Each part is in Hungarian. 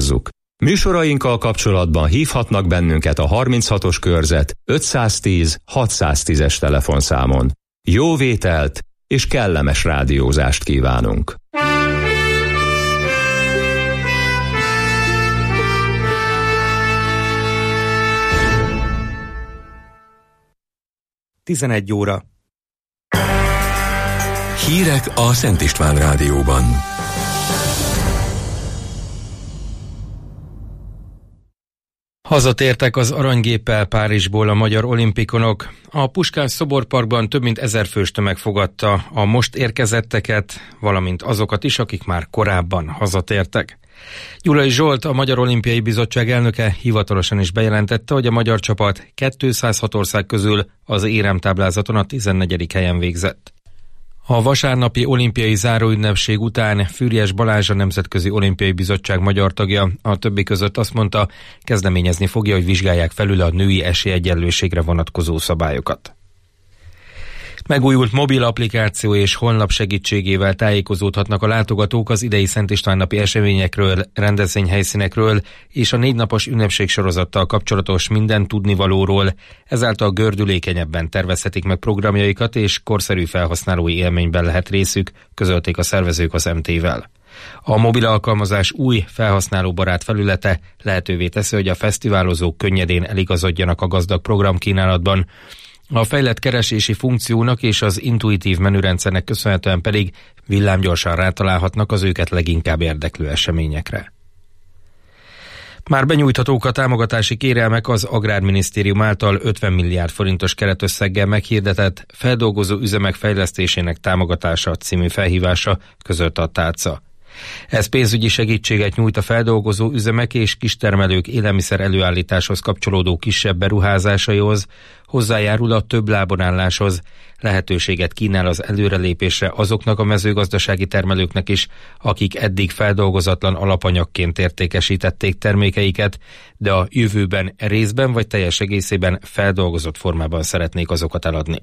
hangsúlyozzuk. Műsorainkkal kapcsolatban hívhatnak bennünket a 36-os körzet 510 610-es telefonszámon. Jó vételt és kellemes rádiózást kívánunk! Tizenegy óra. Hírek a Szent István Rádióban. Hazatértek az aranygéppel Párizsból a magyar olimpikonok. A Puskás szoborparkban több mint 1000 fős tömeg fogadta a most érkezetteket, valamint azokat is, akik már korábban hazatértek. Gyulai Zsolt, a Magyar Olimpiai Bizottság elnöke hivatalosan is bejelentette, hogy a magyar csapat 206 ország közül az éremtáblázaton a 14. helyen végzett. A vasárnapi olimpiai záróünnepség után Füriyes Balázs, a Nemzetközi Olimpiai Bizottság magyar tagja a többi között azt mondta, kezdeményezni fogja, hogy vizsgálják felül a női esélyegyenlőségre vonatkozó szabályokat. Megújult mobil applikáció és honlap segítségével tájékozódhatnak a látogatók az idei Szent István napi eseményekről, rendezvényhelyszínekről és a 4 napos ünnepségsorozattal kapcsolatos minden tudnivalóról, ezáltal gördülékenyebben tervezhetik meg programjaikat és korszerű felhasználói élményben lehet részük, közölték a szervezők az MT-vel. A mobil alkalmazás új felhasználóbarát felülete lehetővé teszi, hogy a fesztiválozók könnyedén eligazodjanak a gazdag programkínálatban. A fejlett keresési funkciónak és az intuitív menürendszernek köszönhetően pedig villámgyorsan rátalálhatnak az őket leginkább érdeklő eseményekre. Már benyújthatók a támogatási kérelmek az Agrárminisztérium által 50 milliárd forintos keretösszeggel meghirdetett feldolgozó üzemek fejlesztésének támogatása című felhívása, közölte a tárca. Ez pénzügyi segítséget nyújt a feldolgozó üzemek és kistermelők élelmiszer előállításhoz kapcsolódó kisebb beruházásaihoz, hozzájárul a több lábon álláshoz, lehetőséget kínál az előrelépésre azoknak a mezőgazdasági termelőknek is, akik eddig feldolgozatlan alapanyagként értékesítették termékeiket, de a jövőben részben vagy teljes egészében feldolgozott formában szeretnék azokat eladni.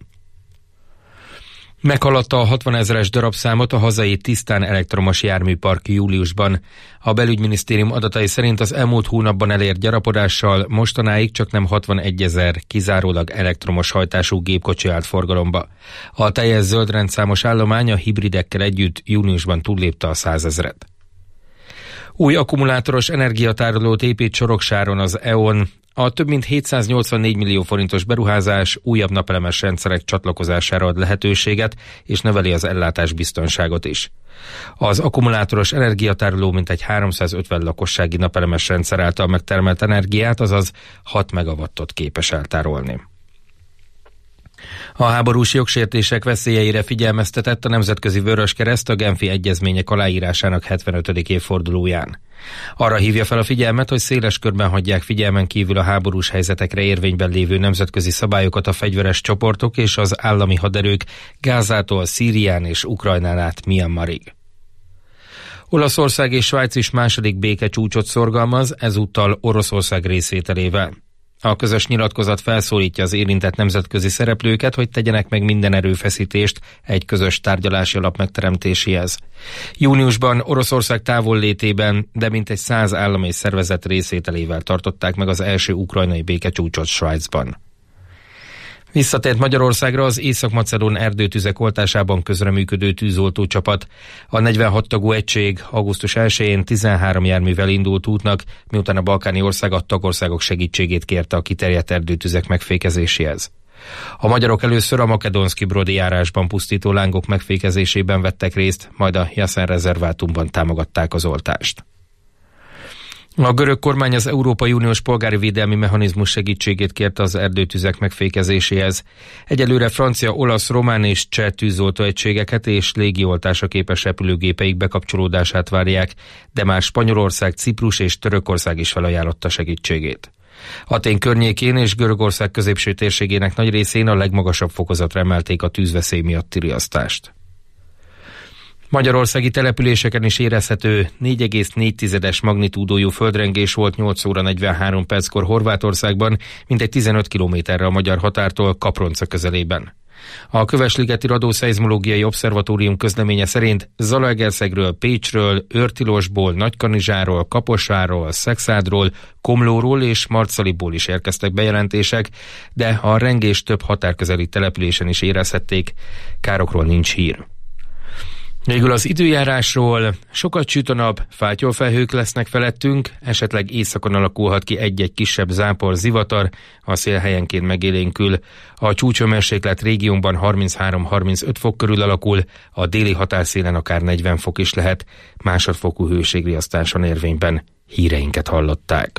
Meghaladta a 60 000-es darabszámot a hazai tisztán elektromos járműpark júliusban. A belügyminisztérium adatai szerint az elmúlt hónapban elért gyarapodással mostanáig csak nem 61 000 kizárólag elektromos hajtású gépkocsi állt forgalomba. A teljes zöldrendszámos állomány a hibridekkel együtt júniusban túllépte a 100 000-et. Új akkumulátoros energiatárolót épít Soroksáron az E.ON. A több mint 784 millió forintos beruházás újabb napelemes rendszerek csatlakozására ad lehetőséget, és növeli az ellátásbiztonságot is. Az akkumulátoros energiatároló mintegy 350 lakossági napelemes rendszer által megtermelt energiát, azaz 6 megawattot képes eltárolni. A háborús jogsértések veszélyeire figyelmeztetett a Nemzetközi Vöröskereszt a Genfi egyezmények aláírásának 75. évfordulóján. Arra hívja fel a figyelmet, hogy széles körben hagyják figyelmen kívül a háborús helyzetekre érvényben lévő nemzetközi szabályokat a fegyveres csoportok és az állami haderők Gázától Szírián és Ukrajnán át Myanmarig. Olaszország és Svájc is második békecsúcsot szorgalmaz, ezúttal Oroszország részvételével. A közös nyilatkozat felszólítja az érintett nemzetközi szereplőket, hogy tegyenek meg minden erőfeszítést egy közös tárgyalási alap megteremtéséhez. Júniusban Oroszország távollétében, de mintegy 100 állam és szervezet részvételével tartották meg az első ukrajnai békecsúcsot Svájcban. Visszatért Magyarországra az észak-macedón erdőtüzek oltásában közreműködő tűzoltó csapat. A 46 tagú egység augusztus 1-én 13 járművel indult útnak, miután a balkáni ország a tagországok segítségét kérte a kiterjedt erdőtüzek megfékezéséhez. A magyarok először a Makedonszki Brodi járásban pusztító lángok megfékezésében vettek részt, majd a Jaszen rezervátumban támogatták az oltást. A görög kormány az Európai Uniós polgári védelmi mechanizmus segítségét kérte az erdőtüzek megfékezéséhez. Egyelőre francia, olasz, román és cseh tűzoltó egységeket és légioltásra képes repülőgépeik bekapcsolódását várják, de már Spanyolország, Ciprus és Törökország is felajánlotta segítségét. Atén környékén és Görögország középső térségének nagy részén a legmagasabb fokozatra emelték a tűzveszély miatti riasztást. Magyarországi településeken is érezhető 4,4-es magnitúdójú földrengés volt 8 óra 43 perckor Horvátországban, mintegy 15 kilométerre a magyar határtól, Kapronca közelében. A Kövesligeti Radószeizmológiai Obszervatórium közleménye szerint Zalaegerszegről, Pécsről, Őrtilosból, Nagykanizsáról, Kaposvárról, Szekszádról, Komlóról és Marcaliból is érkeztek bejelentések, de a rengés több határközeli településen is érezhették, károkról nincs hír. Végül az időjárásról: sokat süt a nap, fátyolfelhők lesznek felettünk, esetleg északon alakulhat ki egy-egy kisebb zápor, zivatar, a szél helyenként megélénkül. A csúcshőmérséklet régiónkban 33-35 fok körül alakul, a déli határszélen akár 40 fok is lehet, másodfokú hőségriasztás van érvényben. Híreinket hallották.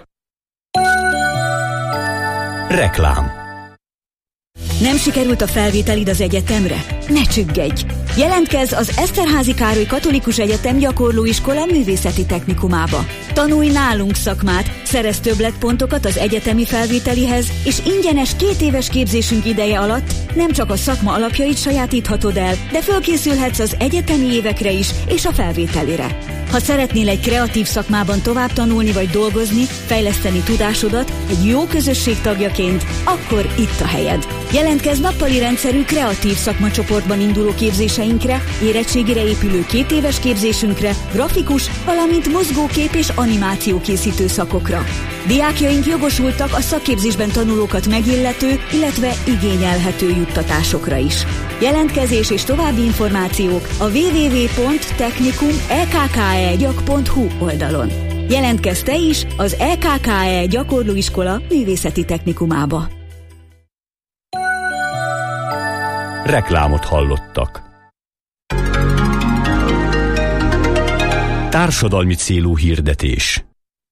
Reklám. Nem sikerült a felvételid az egyetemre? Ne csüggedj! Jelentkezz az Eszterházy Károly Katolikus Egyetem Gyakorlóiskola Művészeti Technikumába. Tanulj nálunk szakmát, szerezz többletpontokat az egyetemi felvételihez, és ingyenes 2 éves képzésünk ideje alatt nem csak a szakma alapjait sajátíthatod el, de fölkészülhetsz az egyetemi évekre is és a felvételire. Ha szeretnél egy kreatív szakmában tovább tanulni vagy dolgozni, fejleszteni tudásodat egy jó közösség tagjaként, akkor itt a helyed. Jelentkezz nappali rendszerű kreatív szakmacsoportban induló képzéseinkre, érettségire épülő 2 éves képzésünkre, grafikus, valamint mozgókép és animáció készítő szakokra. Diákjaink jogosultak a szakképzésben tanulókat megillető, illetve igényelhető juttatásokra is. Jelentkezés és további információk a www.technikum.ekkaegyak.hu oldalon. Jelentkezz te is az EKKE Gyakorlóiskola Művészeti Technikumába. Reklámot hallottak. Társadalmi célú hirdetés.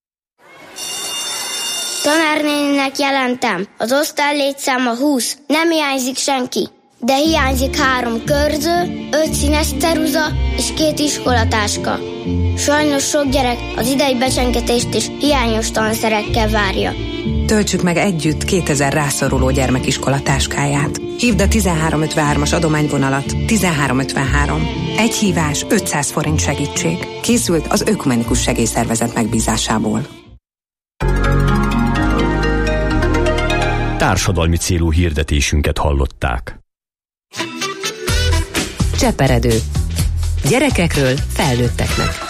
Tanárnéninek jelentem, az osztály létszáma 20, nem hiányzik senki, de hiányzik 3 körző, 5 színes ceruza és 2 iskolatáska. Sajnos sok gyerek az idei becsengetést is hiányos tanszerekkel várja. Töltsük meg együtt 2000 rászoruló gyermekiskola táskáját. Hívd a 1353-as adományvonalat. 1353. Egy hívás, 500 forint segítség. Készült az Ökumenikus Segélyszervezet megbízásából. Társadalmi célú hirdetésünket hallották. Cseperedő. Gyerekekről felnőtteknek.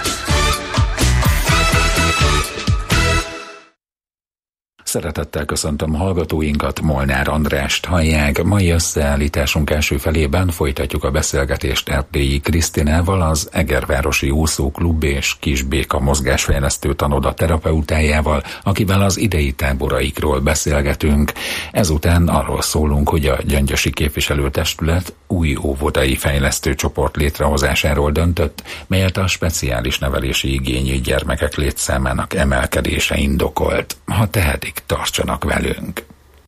Szeretettel köszöntöm hallgatóinkat, Molnár Andrást hallják. Mai összeállításunk első felében folytatjuk a beszélgetést Erdélyi Krisztinával, az Egervárosi Úszóklub és Kisbéka mozgásfejlesztő tanoda terapeutájával, akivel az idei táboraikról beszélgetünk. Ezután arról szólunk, hogy a Gyöngyösi Képviselőtestület új óvodai fejlesztő csoport létrehozásáról döntött, melyet a speciális nevelési igényű gyermekek létszámának emelkedése indokolt. Ha tehetik, tartsanak velünk.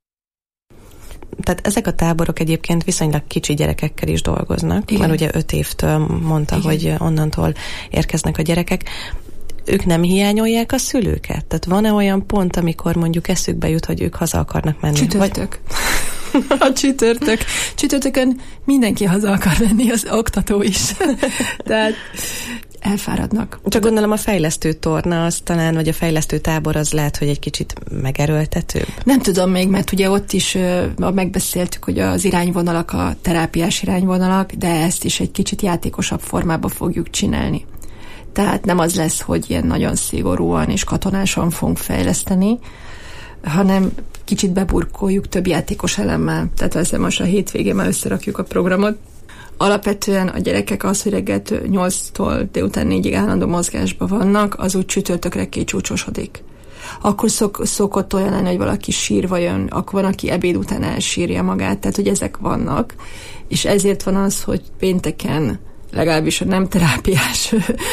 Tehát ezek a táborok egyébként viszonylag kicsi gyerekekkel is dolgoznak, igen. Mert ugye 5 évtől mondta, igen, hogy onnantól érkeznek a gyerekek. Ők nem hiányolják a szülőket? Tehát van-e olyan pont, amikor mondjuk eszükbe jut, hogy ők haza akarnak menni? Csütörtök. A csütörtökön mindenki haza akar menni, az oktató is. Tehát elfáradnak. Csak gondolom a fejlesztő torna az talán, vagy a fejlesztő tábor az lehet, hogy egy kicsit megerőltetőbb. Nem tudom még, mert ugye ott is megbeszéltük, hogy az irányvonalak a terápiás irányvonalak, de ezt is egy kicsit játékosabb formában fogjuk csinálni. Tehát nem az lesz, hogy ilyen nagyon szigorúan és katonásan fogunk fejleszteni, hanem kicsit beburkoljuk több játékos elemmel. Tehát veszem most a hétvégén már összerakjuk a programot. Alapvetően a gyerekek az, hogy reggel 8-tól délután 4-ig állandó mozgásban vannak, az úgy csütörtökre kicsúcsosodik. Akkor szokott olyan lenni, hogy valaki sírva jön, akkor van, aki ebéd után elsírja magát, tehát hogy ezek vannak, és ezért van az, hogy pénteken legalábbis a nem terápiás,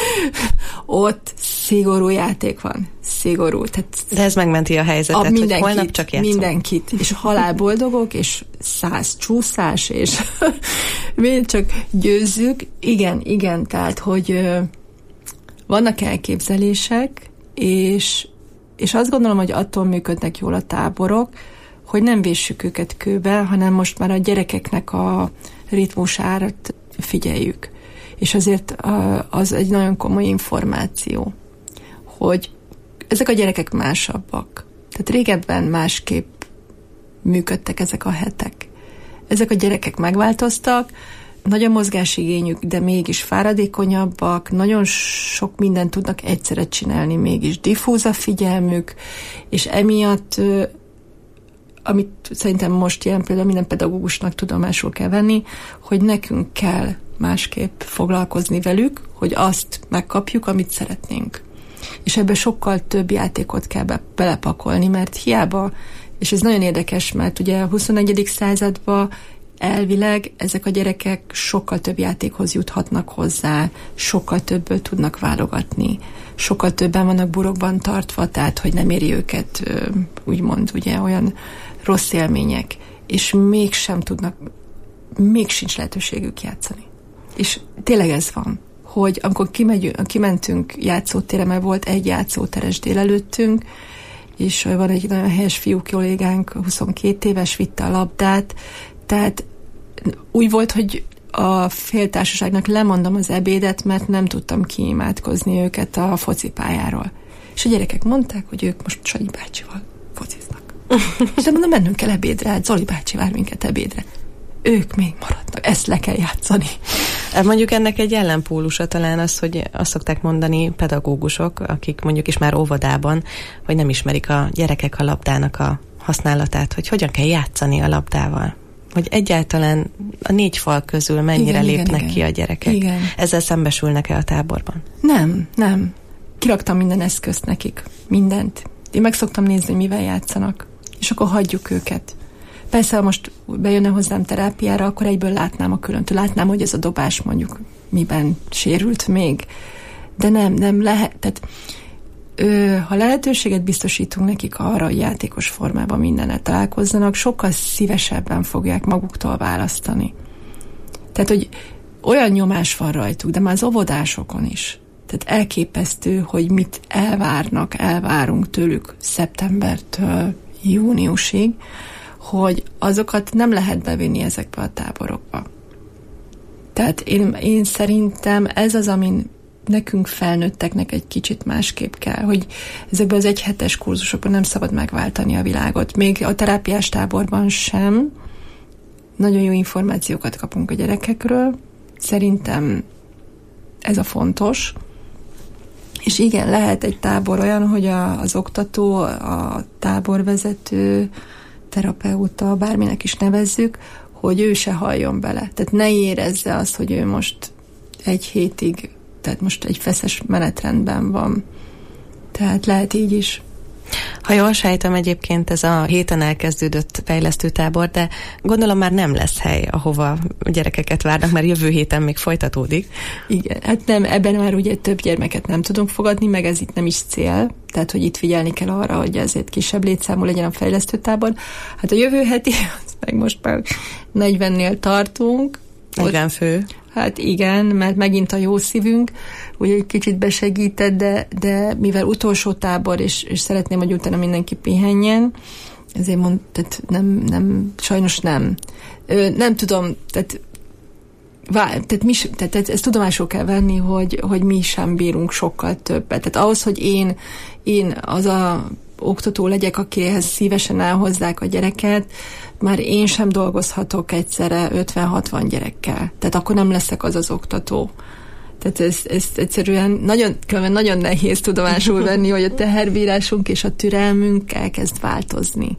ott szigorú játék van. Szigorú. Tehát de ez megmenti a helyzetet, hogy holnap csak játszom. Mindenkit. És halálboldogok, és 100 csúszás, és még csak győzzük. Igen, tehát, hogy vannak elképzelések, és azt gondolom, hogy attól működnek jól a táborok, hogy nem véssük őket kőbe, hanem most már a gyerekeknek a ritmusárat figyeljük. És azért az egy nagyon komoly információ, hogy ezek a gyerekek másabbak. Tehát régebben másképp működtek ezek a hetek. ezek a gyerekek megváltoztak, nagy a mozgásigényük, de mégis fáradékonyabbak, nagyon sok mindent tudnak egyszerre csinálni, mégis diffúz a figyelmük, és emiatt, amit szerintem most ilyen például minden pedagógusnak tudomásul kell venni, hogy nekünk kell másképp foglalkozni velük, hogy azt megkapjuk, amit szeretnénk. És ebbe sokkal több játékot kell belepakolni, mert hiába, és ez nagyon érdekes, mert ugye a 21. században elvileg ezek a gyerekek sokkal több játékhoz juthatnak hozzá, sokkal többől tudnak válogatni, sokkal többen vannak burokban tartva, tehát hogy nem éri őket úgymond ugye olyan rossz élmények, és mégsem tudnak, még sincs lehetőségük játszani. És tényleg ez van, hogy amikor kimentünk játszótérre, mert volt egy játszóteres délelőttünk, és van egy nagyon helyes fiú kollégánk, 22 éves, vitte a labdát, tehát úgy volt, hogy a féltársaságnak lemondom az ebédet, mert nem tudtam kiimádkozni őket a focipályáról. És a gyerekek mondták, hogy ők most Sanyi bácsival fociznak. És mondom, mennünk kell ebédre, hát Zoli bácsi vár minket ebédre. Ők még maradnak, ezt le kell játszani. Mondjuk ennek egy ellenpólusa talán az, hogy azt szokták mondani pedagógusok, akik mondjuk is már óvodában, hogy nem ismerik a gyerekek a labdának a használatát, hogy hogyan kell játszani a labdával. Hogy egyáltalán a 4 fal közül mennyire lépnek ki a gyerekek. Igen. Ezzel szembesülnek-e a táborban? Nem. Kiraktam minden eszközt nekik. Mindent. Én meg szoktam nézni, mivel játszanak. És akkor hagyjuk őket. Persze, ha most bejönne hozzám terápiára, akkor egyből látnám a különtől. Látnám, hogy ez a dobás mondjuk miben sérült még. De nem lehet. Tehát, ha lehetőséget biztosítunk nekik arra, hogy játékos formában mindennel találkozzanak, sokkal szívesebben fogják maguktól választani. Tehát, hogy olyan nyomás van rajtuk, de már az óvodásokon is. Tehát elképesztő, hogy mit elvárunk tőlük szeptembertől júniusig, hogy azokat nem lehet bevinni ezekbe a táborokba. Tehát én szerintem ez az, amin nekünk felnőtteknek egy kicsit másképp kell, hogy ezekben az 1 hetes kurzusokban nem szabad megváltani a világot. Még a terápiás táborban sem. Nagyon jó információkat kapunk a gyerekekről. Szerintem ez a fontos. És igen, lehet egy tábor olyan, hogy az oktató, a táborvezető, terapeuta, bárminek is nevezzük, hogy ő se halljon bele. Tehát ne érezze azt, hogy ő most 1 hétig, tehát most egy feszes menetrendben van. Tehát lehet így is. Ha jól sejtem, egyébként ez a héten elkezdődött fejlesztőtábor, de gondolom már nem lesz hely, ahova gyerekeket várnak, mert jövő héten még folytatódik. Igen, hát nem, ebben már ugye több gyermeket nem tudunk fogadni, meg ez itt nem is cél, tehát hogy itt figyelni kell arra, hogy azért kisebb létszámú legyen a fejlesztőtábor. Hát a jövő heti, meg most már 40-nél tartunk. 40 fő. Hát igen, mert megint a jó szívünk, ugye egy kicsit besegített, de mivel utolsó tábor, és szeretném, hogy utána mindenki pihenjen, ezért tehát nem, sajnos nem. Nem tudom, tehát ezt tudomásul kell venni, hogy mi sem bírunk sokkal többet. Tehát ahhoz, hogy én az a oktató legyek, akihez szívesen elhozzák a gyereket, már én sem dolgozhatok egyszerre 50-60 gyerekkel. Tehát akkor nem leszek az oktató. Tehát ez egyszerűen nagyon nehéz tudomásul venni, hogy a teherbírásunk és a türelmünk elkezd változni.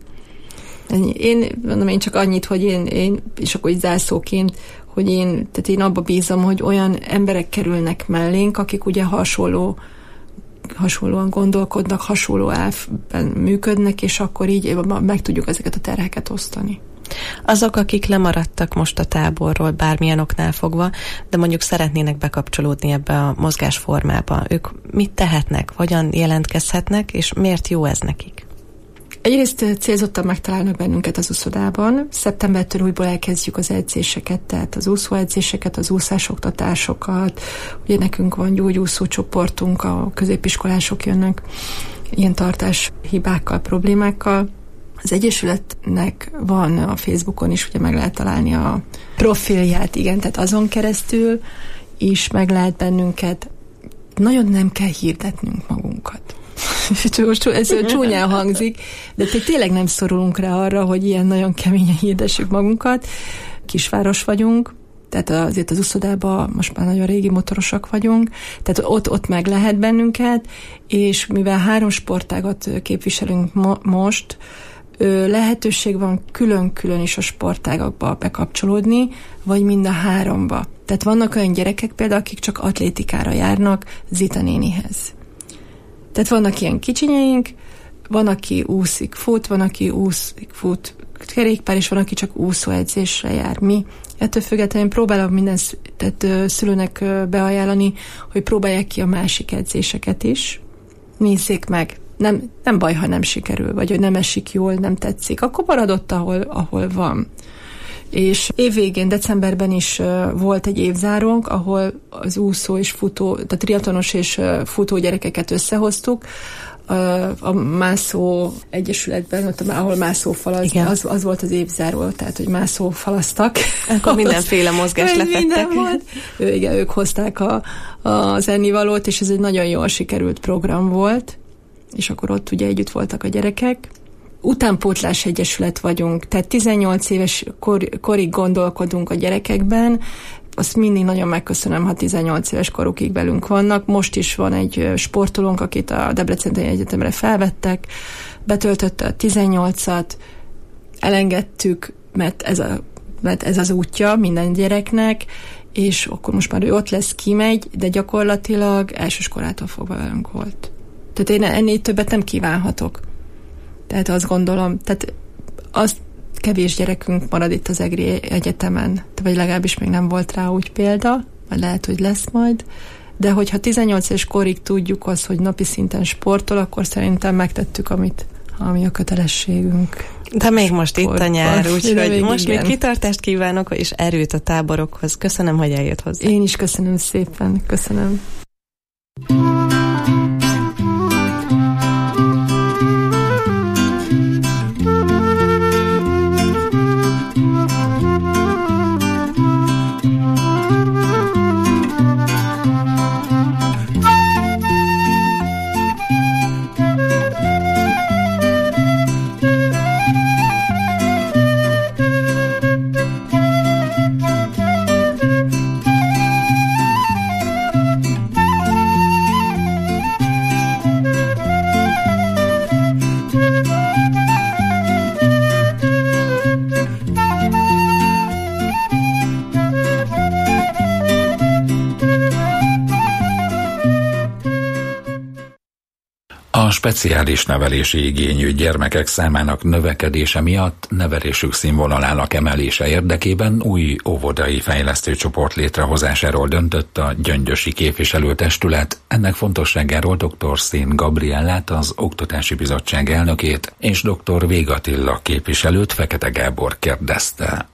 Én csak annyit, hogy én és akkor így zászlóként, hogy én abba bízom, hogy olyan emberek kerülnek mellénk, akik ugye hasonlóan gondolkodnak, hasonló elvben működnek, és akkor így meg tudjuk ezeket a terheket osztani. Azok, akik lemaradtak most a táborról bármilyen oknál fogva, de mondjuk szeretnének bekapcsolódni ebbe a mozgásformába, ők mit tehetnek, hogyan jelentkezhetnek, és miért jó ez nekik? Egyrészt célzottan megtalálnak bennünket az úszodában. Szeptembertől újból elkezdjük az edzéseket, tehát az úszóedzéseket, az úszásoktatásokat. Ugye nekünk van gyógyúszó csoportunk, a középiskolások jönnek ilyen tartás hibákkal, problémákkal. Az Egyesületnek van a Facebookon is, ugye meg lehet találni a profilját, igen, tehát azon keresztül is meg lehet bennünket. Nagyon nem kell hirdetnünk magunkat. ez csúnyán hangzik, de tényleg nem szorulunk rá arra, hogy ilyen nagyon keményen hirdessük magunkat. Kisváros vagyunk, tehát azért az uszodában most már nagyon régi motorosak vagyunk, tehát ott meg lehet bennünket, és mivel 3 sportágat képviselünk most, lehetőség van külön-külön is a sportágakba bekapcsolódni, vagy mind a 3-ba. Tehát vannak olyan gyerekek például, akik csak atlétikára járnak Zita nénihez. Tehát vannak ilyen kicsinyeink, van, aki úszik, fut, van, aki úszik, fut kerékpár, és van, aki csak úszóedzésre jár. Mi ettől függetlenül próbálok minden szülőnek beajánlani, hogy próbálják ki a másik edzéseket is. Nézzék meg. Nem baj, ha nem sikerül, vagy hogy nem esik jól, nem tetszik. Akkor maradott, ahol van. És évvégén, decemberben is volt egy évzárónk, ahol az úszó és futó, tehát triatlonos és futó gyerekeket összehoztuk, a mászó egyesületben, ahol mászófal, az volt az évzáró, tehát, hogy mászófalaztak. Akkor mindenféle mozgás lefettek. Igen, ők hozták az ennivalót, és ez egy nagyon jól sikerült program volt, és akkor ott ugye együtt voltak a gyerekek. Utánpótlás egyesület vagyunk, tehát 18 éves korig gondolkodunk a gyerekekben, azt mindig nagyon megköszönöm, ha 18 éves korukig velünk vannak. Most is van egy sportolónk, akit a Debreceni Egyetemre felvettek, betöltötte a 18-at, elengedtük, mert ez az útja minden gyereknek, és akkor most már ő ott lesz, kimegy, de gyakorlatilag elsőskorától fogva velünk volt. Tehát én ennél többet nem kívánhatok. Tehát azt gondolom, tehát azt kevés gyerekünk marad itt az EGRI Egyetemen, vagy legalábbis még nem volt rá úgy példa, vagy lehet, hogy lesz majd, de hogyha 18 éves korig tudjuk azt, hogy napi szinten sportol, akkor szerintem megtettük, ami a kötelességünk. De még most itt a nyár, úgyhogy most még kitartást kívánok, és erőt a táborokhoz. Köszönöm, hogy eljött hozzá. Én is köszönöm szépen, köszönöm. A speciális nevelési igényű gyermekek számának növekedése miatt nevelésük színvonalának emelése érdekében új óvodai fejlesztőcsoport létrehozásáról döntött a Gyöngyösi képviselőtestület. Ennek fontosságáról dr. Szén Gabriellát, az Oktatási Bizottság elnökét, és dr. Vég Attila képviselőt Fekete Gábor kérdezte.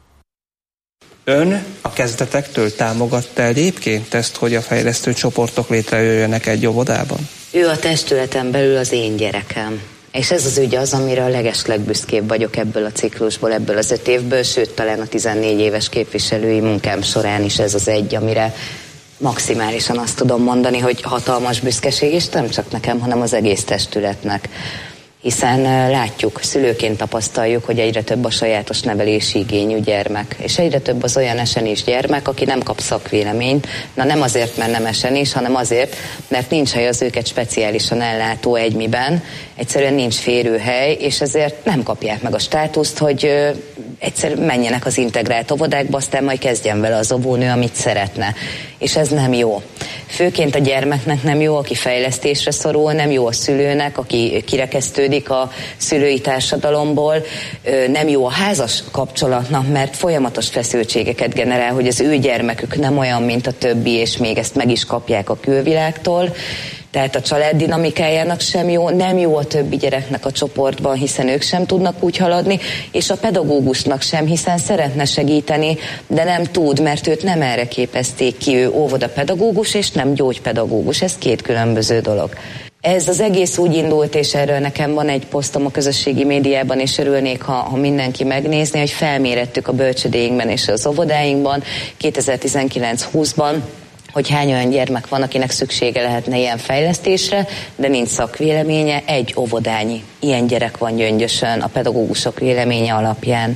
Ön a kezdetektől támogatta egyébként ezt, hogy a fejlesztő csoportok létrejöjjenek egy óvodában? Ő a testületen belül az én gyerekem. És ez az ügy az, amire a legeslegbüszkébb vagyok ebből a ciklusból, ebből az 5 évből, sőt, talán a 14 éves képviselői munkám során is ez az egy, amire maximálisan azt tudom mondani, hogy hatalmas büszkeség, és nem csak nekem, hanem az egész testületnek. Hiszen látjuk, szülőként tapasztaljuk, hogy egyre több a sajátos nevelési igényű gyermek, és egyre több az olyan esenés gyermek, aki nem kap szakvéleményt, nem azért, mert nem esenés, hanem azért, mert nincs hely az őket speciálisan ellátó egymiben, egyszerűen nincs férőhely, és ezért nem kapják meg a státuszt, hogy egyszerűen menjenek az integrált óvodákba, aztán majd kezdjen vele az óvónő, amit szeretne. És ez nem jó. Főként a gyermeknek nem jó, aki fejlesztésre szorul, nem jó a szülőnek, aki kirekesztődik a szülői társadalomból, nem jó a házas kapcsolatnak, mert folyamatos feszültségeket generál, hogy az ő gyermekük nem olyan, mint a többi, és még ezt meg is kapják a külvilágtól. Tehát a család dinamikájának sem jó, nem jó a többi gyereknek a csoportban, hiszen ők sem tudnak úgy haladni, és a pedagógusnak sem, hiszen szeretne segíteni, de nem tud, mert őt nem erre képezték ki, ő óvodapedagógus és nem gyógypedagógus, ez 2 különböző dolog. Ez az egész úgy indult, és erről nekem van egy posztom a közösségi médiában, és örülnék, ha mindenki megnézni, hogy felmérettük a bölcsödéinkben és az óvodáinkban 2019-20-ban, hogy hány olyan gyermek van, akinek szüksége lehetne ilyen fejlesztésre, de nincs szakvéleménye, egy óvodányi ilyen gyerek van Gyöngyösön a pedagógusok véleménye alapján.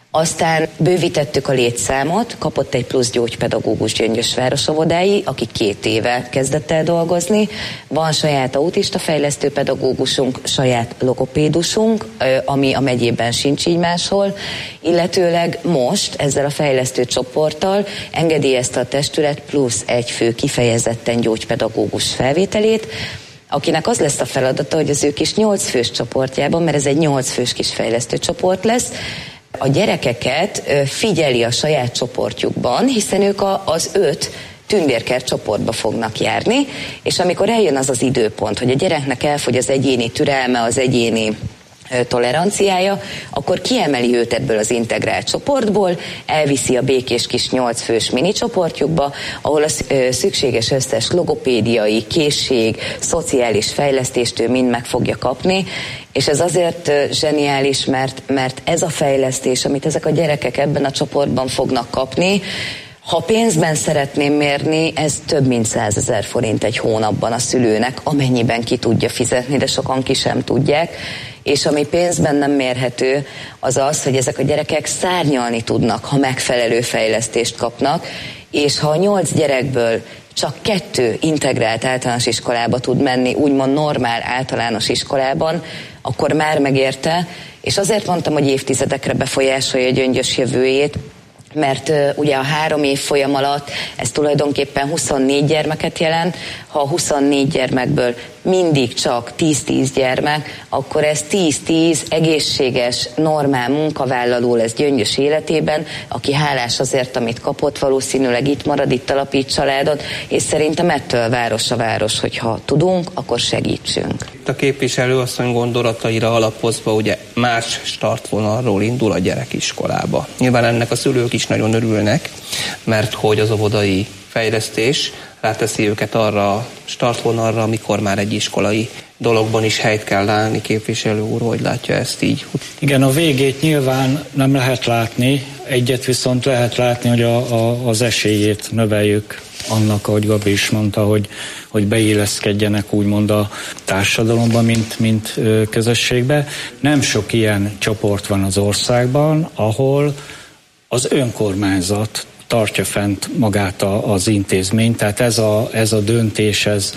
Aztán bővítettük a létszámot, kapott egy plusz gyógypedagógus Gyöngyös városóvodái, aki 2 éve kezdett el dolgozni. Van saját autista fejlesztő pedagógusunk, saját logopédusunk, ami a megyében sincs így máshol, illetőleg most ezzel a fejlesztő csoporttal engedélyezte a testület plusz egy fő kifejezetten gyógypedagógus felvételét, akinek az lesz a feladata, hogy az ő kis 8 fős csoportjában, mert ez egy 8 fős kis fejlesztő csoport lesz, a gyerekeket figyeli a saját csoportjukban, hiszen ők az 5 tündérkert csoportba fognak járni, és amikor eljön az az időpont, hogy a gyereknek elfogy az egyéni türelme, az egyéni toleranciája, akkor kiemeli őt ebből az integrált csoportból, elviszi a békés kis 8 fős mini csoportjukba, ahol a szükséges összes logopédiai, készség, szociális fejlesztést ő mind meg fogja kapni, és ez azért zseniális, mert ez a fejlesztés, amit ezek a gyerekek ebben a csoportban fognak kapni, ha pénzben szeretném mérni, ez több mint 100 000 forint egy hónapban a szülőnek, amennyiben ki tudja fizetni, de sokan ki sem tudják. És ami pénzben nem mérhető, az az, hogy ezek a gyerekek szárnyalni tudnak, ha megfelelő fejlesztést kapnak, és ha a 8 gyerekből csak 2 integrált általános iskolába tud menni, úgymond normál általános iskolában, akkor már megérte, és azért mondtam, hogy évtizedekre befolyásolja Gyöngyös jövőjét, mert ugye a 3 év folyam alatt ez tulajdonképpen 24 gyermeket jelent, ha a 24 gyermekből mindig csak 10-10 gyermek, akkor ez 10-10 egészséges, normál munkavállaló lesz Gyöngyös életében, aki hálás azért, amit kapott, valószínűleg itt marad, itt alapít családot, és szerintem ettől város a város, hogyha tudunk, akkor segítsünk. A képviselőasszony gondolataira alapozva ugye más startvonalról indul a gyerekiskolába. Nyilván ennek a szülők is nagyon örülnek, mert hogy az óvodai fejlesztés ráteszi őket arra a startvonalra, amikor már egy iskolai dologban is helyt kell állni. Képviselő úr, hogy látja ezt így? Igen, a végét nyilván nem lehet látni, egyet viszont lehet látni, hogy az esélyét növeljük annak, ahogy Gabi is mondta, hogy beilleszkedjenek úgymond a társadalomba, mint közösségbe. Nem sok ilyen csoport van az országban, ahol az önkormányzat tartja fent magát az intézményt, tehát ez a döntés, ez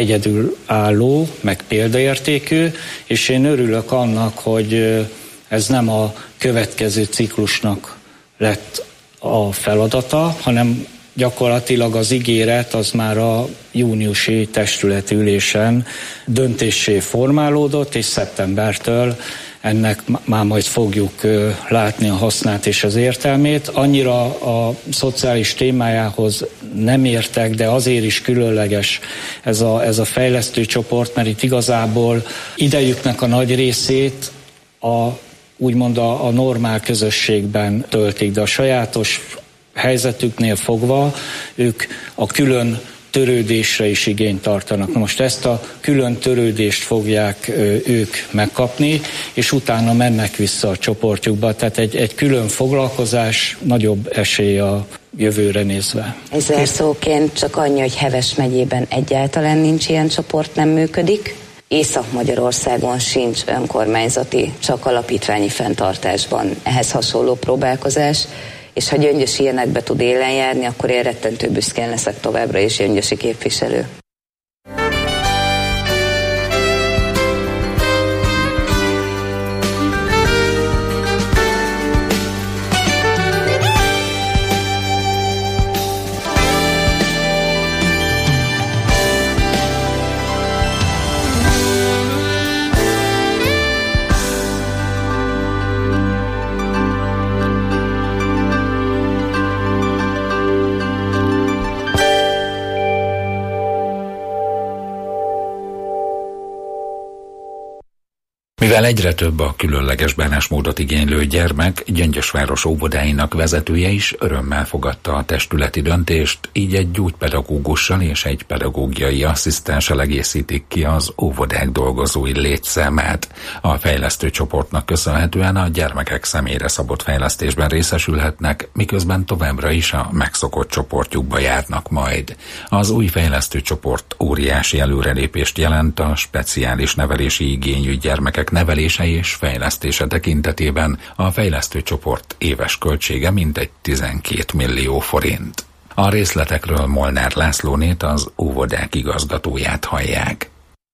egyedülálló, meg példaértékű, és én örülök annak, hogy ez nem a következő ciklusnak lett a feladata, hanem gyakorlatilag az ígéret az már a júniusi testületi ülésen döntéssé formálódott, és szeptembertől ennek már majd fogjuk látni a hasznát és az értelmét. Annyira a szociális témájához nem értek, de azért is különleges ez a fejlesztő csoport, mert itt igazából idejüknek a nagy részét úgymond a normál közösségben töltik, de a sajátos helyzetüknél fogva ők a külön törődésre is igényt tartanak. Most ezt a külön törődést fogják ők megkapni, és utána mennek vissza a csoportjukba. Tehát egy külön foglalkozás nagyobb esély a jövőre nézve. Zárszóként csak annyi, hogy Heves megyében egyáltalán nincs ilyen csoport, nem működik. Észak-Magyarországon sincs önkormányzati, csak alapítványi fenntartásban ehhez hasonló próbálkozás. És ha Gyöngyös ilyenekbe tud élen járni, akkor én rettentő büszkén leszek továbbra is gyöngyösi képviselő. Mivel egyre több a különleges bánásmódot igénylő gyermek, Gyöngyösváros óvodáinak vezetője is örömmel fogadta a testületi döntést, így egy gyógypedagógussal és egy pedagógiai asszisztenssel egészítik ki az óvodák dolgozói létszámát. A fejlesztő csoportnak köszönhetően a gyermekek személyre szabott fejlesztésben részesülhetnek, miközben továbbra is a megszokott csoportjukba járnak majd. Az új fejlesztő csoport óriási előrelépést jelent a speciális nevelési igényű gyermekek nevelése és fejlesztése tekintetében. A fejlesztő csoport éves költsége mintegy 12 millió forint. A részletekről Molnár Lászlónét, az óvodák igazgatóját hallják.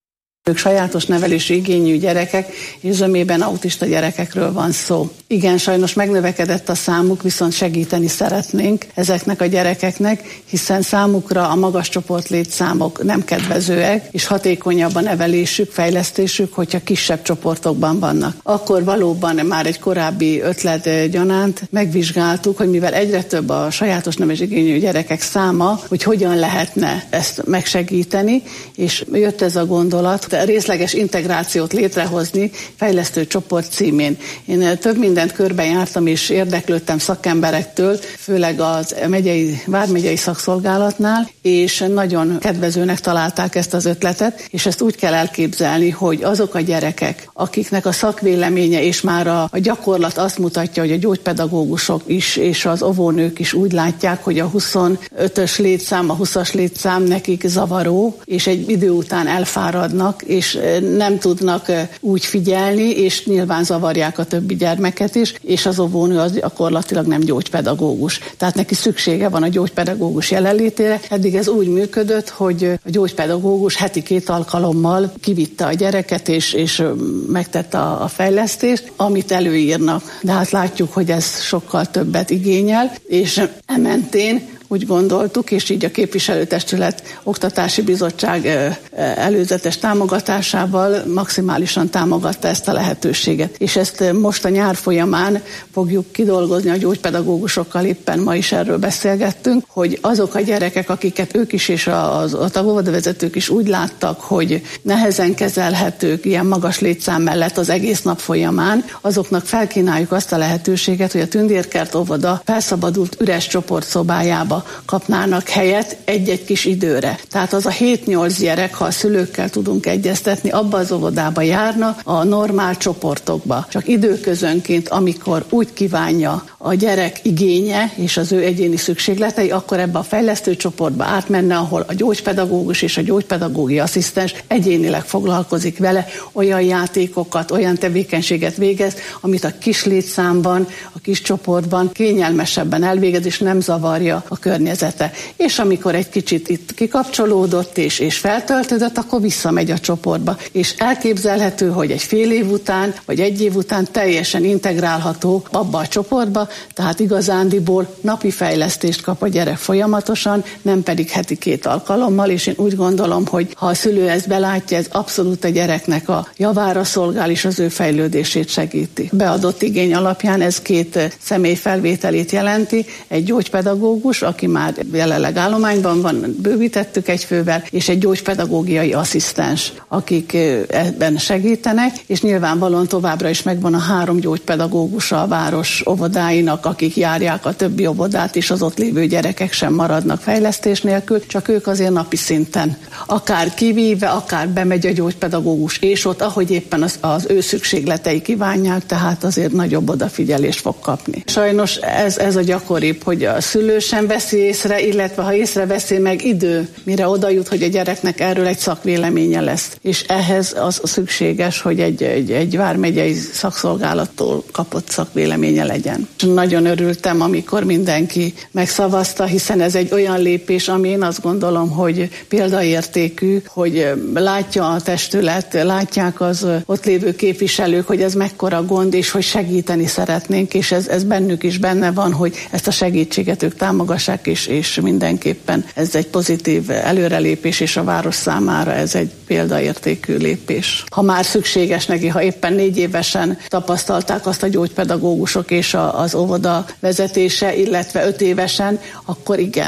Ők sajátos nevelési igényű gyerekek, és zömében autista gyerekekről van szó. Igen, sajnos megnövekedett a számuk, viszont segíteni szeretnénk ezeknek a gyerekeknek, hiszen számukra a magas csoportlétszámok nem kedvezőek, és hatékonyabb a nevelésük, fejlesztésük, hogyha kisebb csoportokban vannak. Akkor valóban már egy korábbi ötlet gyanánt megvizsgáltuk, hogy mivel egyre több a sajátos nevelési igényű gyerekek száma, hogy hogyan lehetne ezt megsegíteni, és jött ez a gondolat, részleges integrációt létrehozni fejlesztő csoport címén. Én több mindent körbejártam és érdeklődtem szakemberektől, főleg az vármegyei szakszolgálatnál, és nagyon kedvezőnek találták ezt az ötletet, és ezt úgy kell elképzelni, hogy azok a gyerekek, akiknek a szakvéleménye és már a gyakorlat azt mutatja, hogy a gyógypedagógusok is és az óvónők is úgy látják, hogy a 25-ös létszám, a 20-as létszám nekik zavaró, és egy idő után elfáradnak, és nem tudnak úgy figyelni, és nyilván zavarják a többi gyermeket is, és az óvónő az gyakorlatilag nem gyógypedagógus. Tehát neki szüksége van a gyógypedagógus jelenlétére. Eddig ez úgy működött, hogy a gyógypedagógus heti 2 alkalommal kivitte a gyereket, és megtette a fejlesztést, amit előírnak. De hát látjuk, hogy ez sokkal többet igényel, és ementén úgy gondoltuk, és így a képviselőtestület oktatási bizottság előzetes támogatásával maximálisan támogatta ezt a lehetőséget. És ezt most a nyár folyamán fogjuk kidolgozni a gyógypedagógusokkal, éppen ma is erről beszélgettünk, hogy azok a gyerekek, akiket ők is és a óvodavezetők is úgy láttak, hogy nehezen kezelhetők ilyen magas létszám mellett az egész nap folyamán, azoknak felkínáljuk azt a lehetőséget, hogy a Tündérkert óvoda felszabadult üres csoportszobájába kapnának helyet egy-egy kis időre. Tehát az a 7-8 gyerek, ha a szülőkkel tudunk egyeztetni, abba az óvodába járna a normál csoportokba. Csak időközönként, amikor úgy kívánja a gyerek igénye és az ő egyéni szükségletei, akkor ebbe a fejlesztő csoportba átmenne, ahol a gyógypedagógus és a gyógypedagógiai asszisztens egyénileg foglalkozik vele, olyan játékokat, olyan tevékenységet végez, amit a kis létszámban, a kis csoportban kényelmesebben elvégez, és nem zavarja a környezete. És amikor egy kicsit itt kikapcsolódott és feltöltődött, akkor visszamegy a csoportba. És elképzelhető, hogy egy fél év után, vagy egy év után teljesen integrálható abba a csoportba, tehát igazándiból napi fejlesztést kap a gyerek folyamatosan, nem pedig heti 2 alkalommal, és én úgy gondolom, hogy ha a szülő ezt belátja, ez abszolút a gyereknek a javára szolgál, és az ő fejlődését segíti. Beadott igény alapján ez 2 személy felvételét jelenti, egy gyógypedagógus, aki már jelenleg állományban van, bővítettük egy fővel, és egy gyógypedagógiai asszisztens, akik ebben segítenek, és nyilvánvalóan továbbra is megvan a 3 gyógypedagógus a város óvodáinak, akik járják a többi óvodát, és az ott lévő gyerekek sem maradnak fejlesztés nélkül, csak ők azért napi szinten. Akár kivíve, akár bemegy a gyógypedagógus, és ott, ahogy éppen az ő szükségletei kívánják, tehát azért nagyobb odafigyelést fog kapni. Sajnos ez a gyakoribb, hogy a szülő sem veszi észre, illetve ha észreveszi, meg idő, mire oda jut, hogy a gyereknek erről egy szakvéleménye lesz. És ehhez az szükséges, hogy egy vármegyei szakszolgálattól kapott szakvéleménye legyen. Nagyon örültem, amikor mindenki megszavazta, hiszen ez egy olyan lépés, ami én azt gondolom, hogy példaértékű, hogy látja a testület, látják az ott lévő képviselők, hogy ez mekkora gond, és hogy segíteni szeretnénk, és ez bennük is benne van, hogy ezt a segítséget ők támogassák, és mindenképpen ez egy pozitív előrelépés, és a város számára ez egy példaértékű lépés. Ha már szükséges neki, ha éppen 4 évesen tapasztalták azt a gyógypedagógusok és az óvoda vezetése, illetve 5 évesen, akkor igen.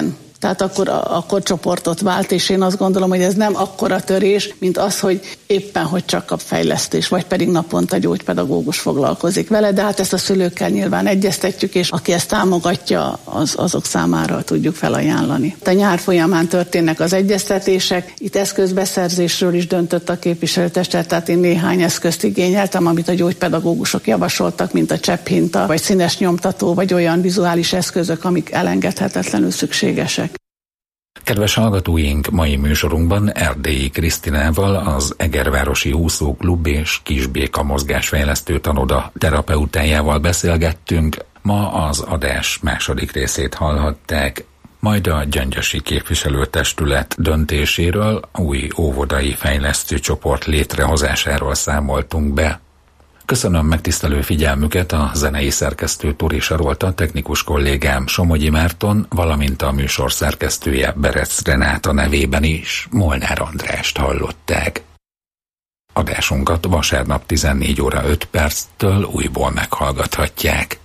Tehát akkor csoportot vált, és én azt gondolom, hogy ez nem akkora törés, mint az, hogy éppen hogy csak kap fejlesztés, vagy pedig naponta gyógypedagógus foglalkozik vele, de hát ezt a szülőkkel nyilván egyeztetjük, és aki ezt támogatja, azok számára tudjuk felajánlani. A nyár folyamán történnek az egyeztetések, itt eszközbeszerzésről is döntött a képviselőtestület, tehát én néhány eszközt igényeltem, amit a gyógypedagógusok javasoltak, mint a csepphinta, vagy színes nyomtató, vagy olyan vizuális eszközök, amik elengedhetetlenül szükségesek. Kedves hallgatóink, mai műsorunkban Erdélyi Krisztinával, az Egervárosi Úszóklub és Kisbéka mozgásfejlesztő tanoda terapeutájával beszélgettünk. Ma az adás második részét hallhatták, majd a Gyöngyösi képviselőtestület döntéséről, új óvodai fejlesztő csoport létrehozásáról számoltunk be. Köszönöm megtisztelő figyelmüket, a zenei szerkesztő Turi Sarolta, technikus kollégám Somogyi Márton, valamint a műsor szerkesztője Berec Renáta nevében is Molnár Andrást hallották. Adásunkat vasárnap 14 óra 5 perctől újból meghallgathatják.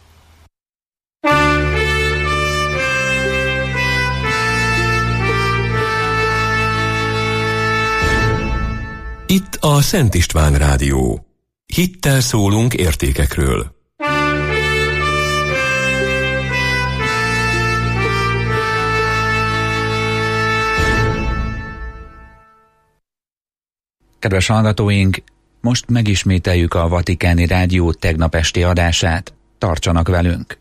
Itt a Szent István Rádió. Hittel szólunk értékekről. Kedves hallgatóink, most megismételjük a Vatikáni Rádió tegnap esti adását. Tartsanak velünk!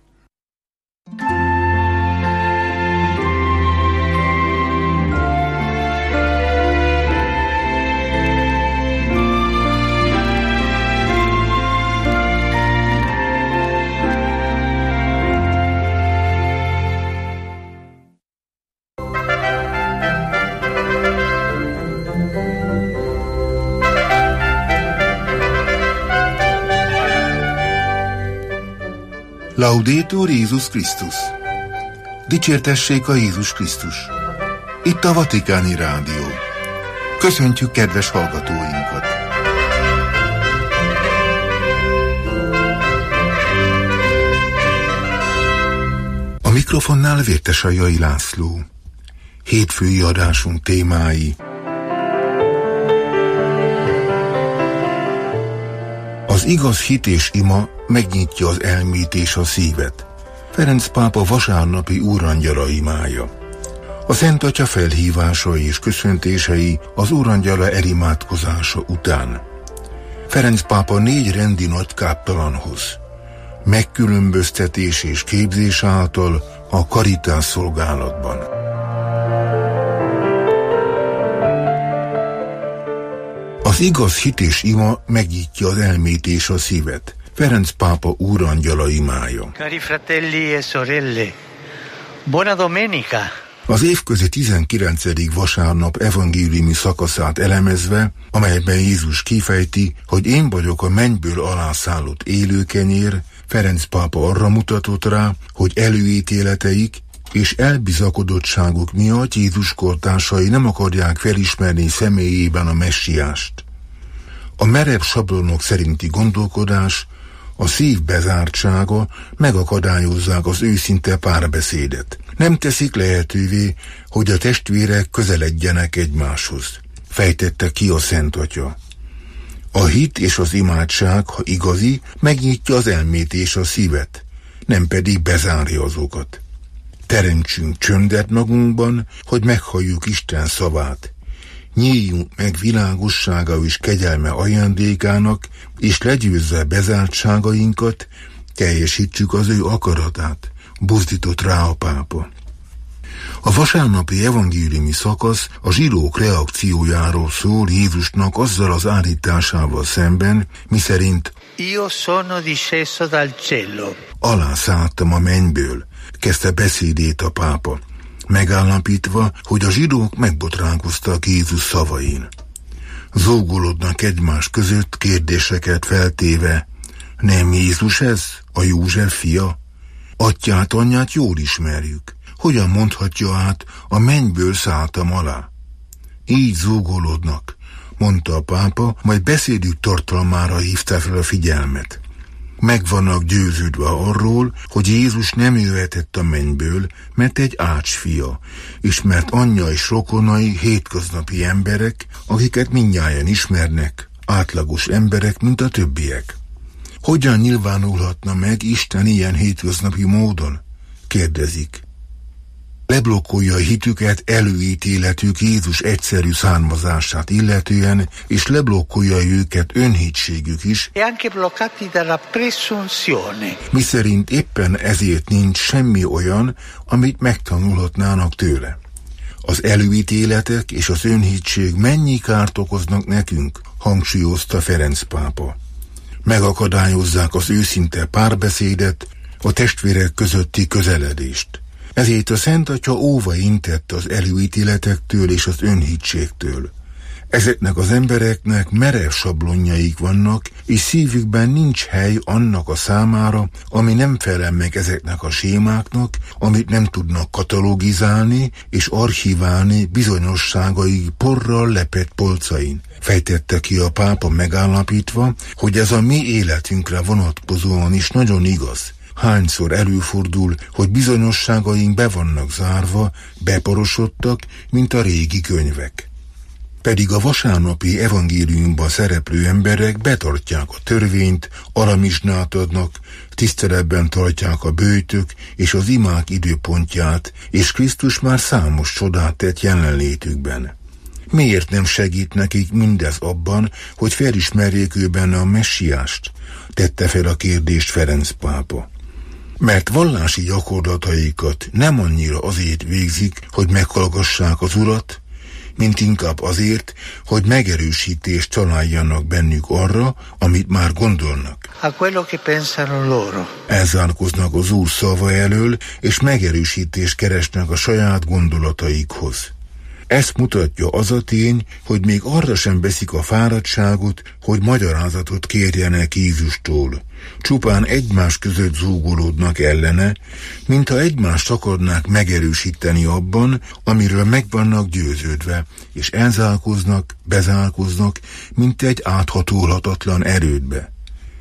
Laudetur Jézus Krisztus! Dicsértessék a Jézus Krisztus! Itt a Vatikáni Rádió. Köszöntjük kedves hallgatóinkat! A mikrofonnál Vértesajai László. Hétfői adásunk témái: az igaz hit és ima megnyitja az elmét és a szívet. Ferenc pápa vasárnapi úrangyala imája. A Szent Atya felhívása és köszöntései az úrangyala elimádkozása után. Ferenc pápa 4 rendi nagy káptalanhoz. Megkülönböztetés és képzés által a karitás szolgálatban. Az igaz hit és ima megnyitja az elmét és a szívet. Ferenc pápa úrangyala imája. Cari fratelli e sorelle, buona domenica! Az évközi 19. vasárnap evangéliumi szakaszát elemezve, amelyben Jézus kifejti, hogy én vagyok a mennyből alászállott élőkenyér, Ferenc pápa arra mutatott rá, hogy előítéleteik és elbizakodottságuk miatt Jézus kortársai nem akarják felismerni személyében a messiást. A merev sablonok szerinti gondolkodás, a szív bezártsága megakadályozzák az őszinte párbeszédet. Nem teszik lehetővé, hogy a testvérek közeledjenek egymáshoz, fejtette ki a Szent Atya. A hit és az imádság, ha igazi, megnyitja az elmét és a szívet, nem pedig bezárja azokat. Teremtsünk csöndet magunkban, hogy meghalljuk Isten szavát. Nyíljunk meg világossága és kegyelme ajándékának, és legyőzve bezártságainkat, teljesítsük az ő akaratát, buzdított rá a pápa. A vasárnapi evangéliumi szakasz a zsidók reakciójáról szól Jézusnak azzal az állításával szemben, miszerint Io sono disceso dal cielo. Alászálltam a mennyből, kezdte beszédét a pápa, megállapítva, hogy a zsidók megbotránkoztak Jézus szavain. Zógolódnak egymás között kérdéseket feltéve, nem Jézus ez, a József fia? Atyát, anyját jól ismerjük. Hogyan mondhatja át, a mennyből szálltam alá? Így zúgolódnak, mondta a pápa, majd beszédük tartalmára hívta fel a figyelmet. Meg vannak győződve arról, hogy Jézus nem jöhetett a mennyből, mert egy ácsfia, és mert anyja és rokonai hétköznapi emberek, akiket mindnyájan ismernek, átlagos emberek, mint a többiek. Hogyan nyilvánulhatna meg Isten ilyen hétköznapi módon? Kérdezik. Leblokkolja a hitüket előítéletük Jézus egyszerű származását illetően, és leblokkolja őket önhitségük is, miszerint éppen ezért nincs semmi olyan, amit megtanulhatnának tőle. Az előítéletek és az önhitség mennyi kárt okoznak nekünk, hangsúlyozta Ferenc pápa. Megakadályozzák az őszinte párbeszédet, a testvérek közötti közeledést. Ezért a Szent Atya óva intett az előítéletektől és az önhitségtől. Ezeknek az embereknek merev sablonjaik vannak, és szívükben nincs hely annak a számára, ami nem felel meg ezeknek a sémáknak, amit nem tudnak katalogizálni és archiválni bizonyosságai porral lepett polcain. Fejtette ki a pápa megállapítva, hogy ez a mi életünkre vonatkozóan is nagyon igaz. Hányszor előfordul, hogy bizonyosságaink be vannak zárva, beporosodtak, mint a régi könyvek. Pedig a vasárnapi evangéliumban szereplő emberek betartják a törvényt, aramizsnát adnak, tiszteletben tartják a böjtök és az imák időpontját, és Krisztus már számos csodát tett jelenlétükben. Miért nem segít nekik mindez abban, hogy felismerjék ő benne a messiást? Tette fel a kérdést Ferenc pápa. Mert vallási gyakorlataikat nem annyira azért végzik, hogy meghallgassák az Urat, mint inkább azért, hogy megerősítést találjanak bennük arra, amit már gondolnak. Elzárkoznak az Úr szava elől, és megerősítést keresnek a saját gondolataikhoz. Ezt mutatja az a tény, hogy még arra sem veszik a fáradtságot, hogy magyarázatot kérjenek Jézustól. Csupán egymás között zúgolódnak ellene, mintha egymást akarnák megerősíteni abban, amiről meg vannak győződve, és elzárkoznak, bezárkoznak, mint egy áthatolhatatlan erődbe.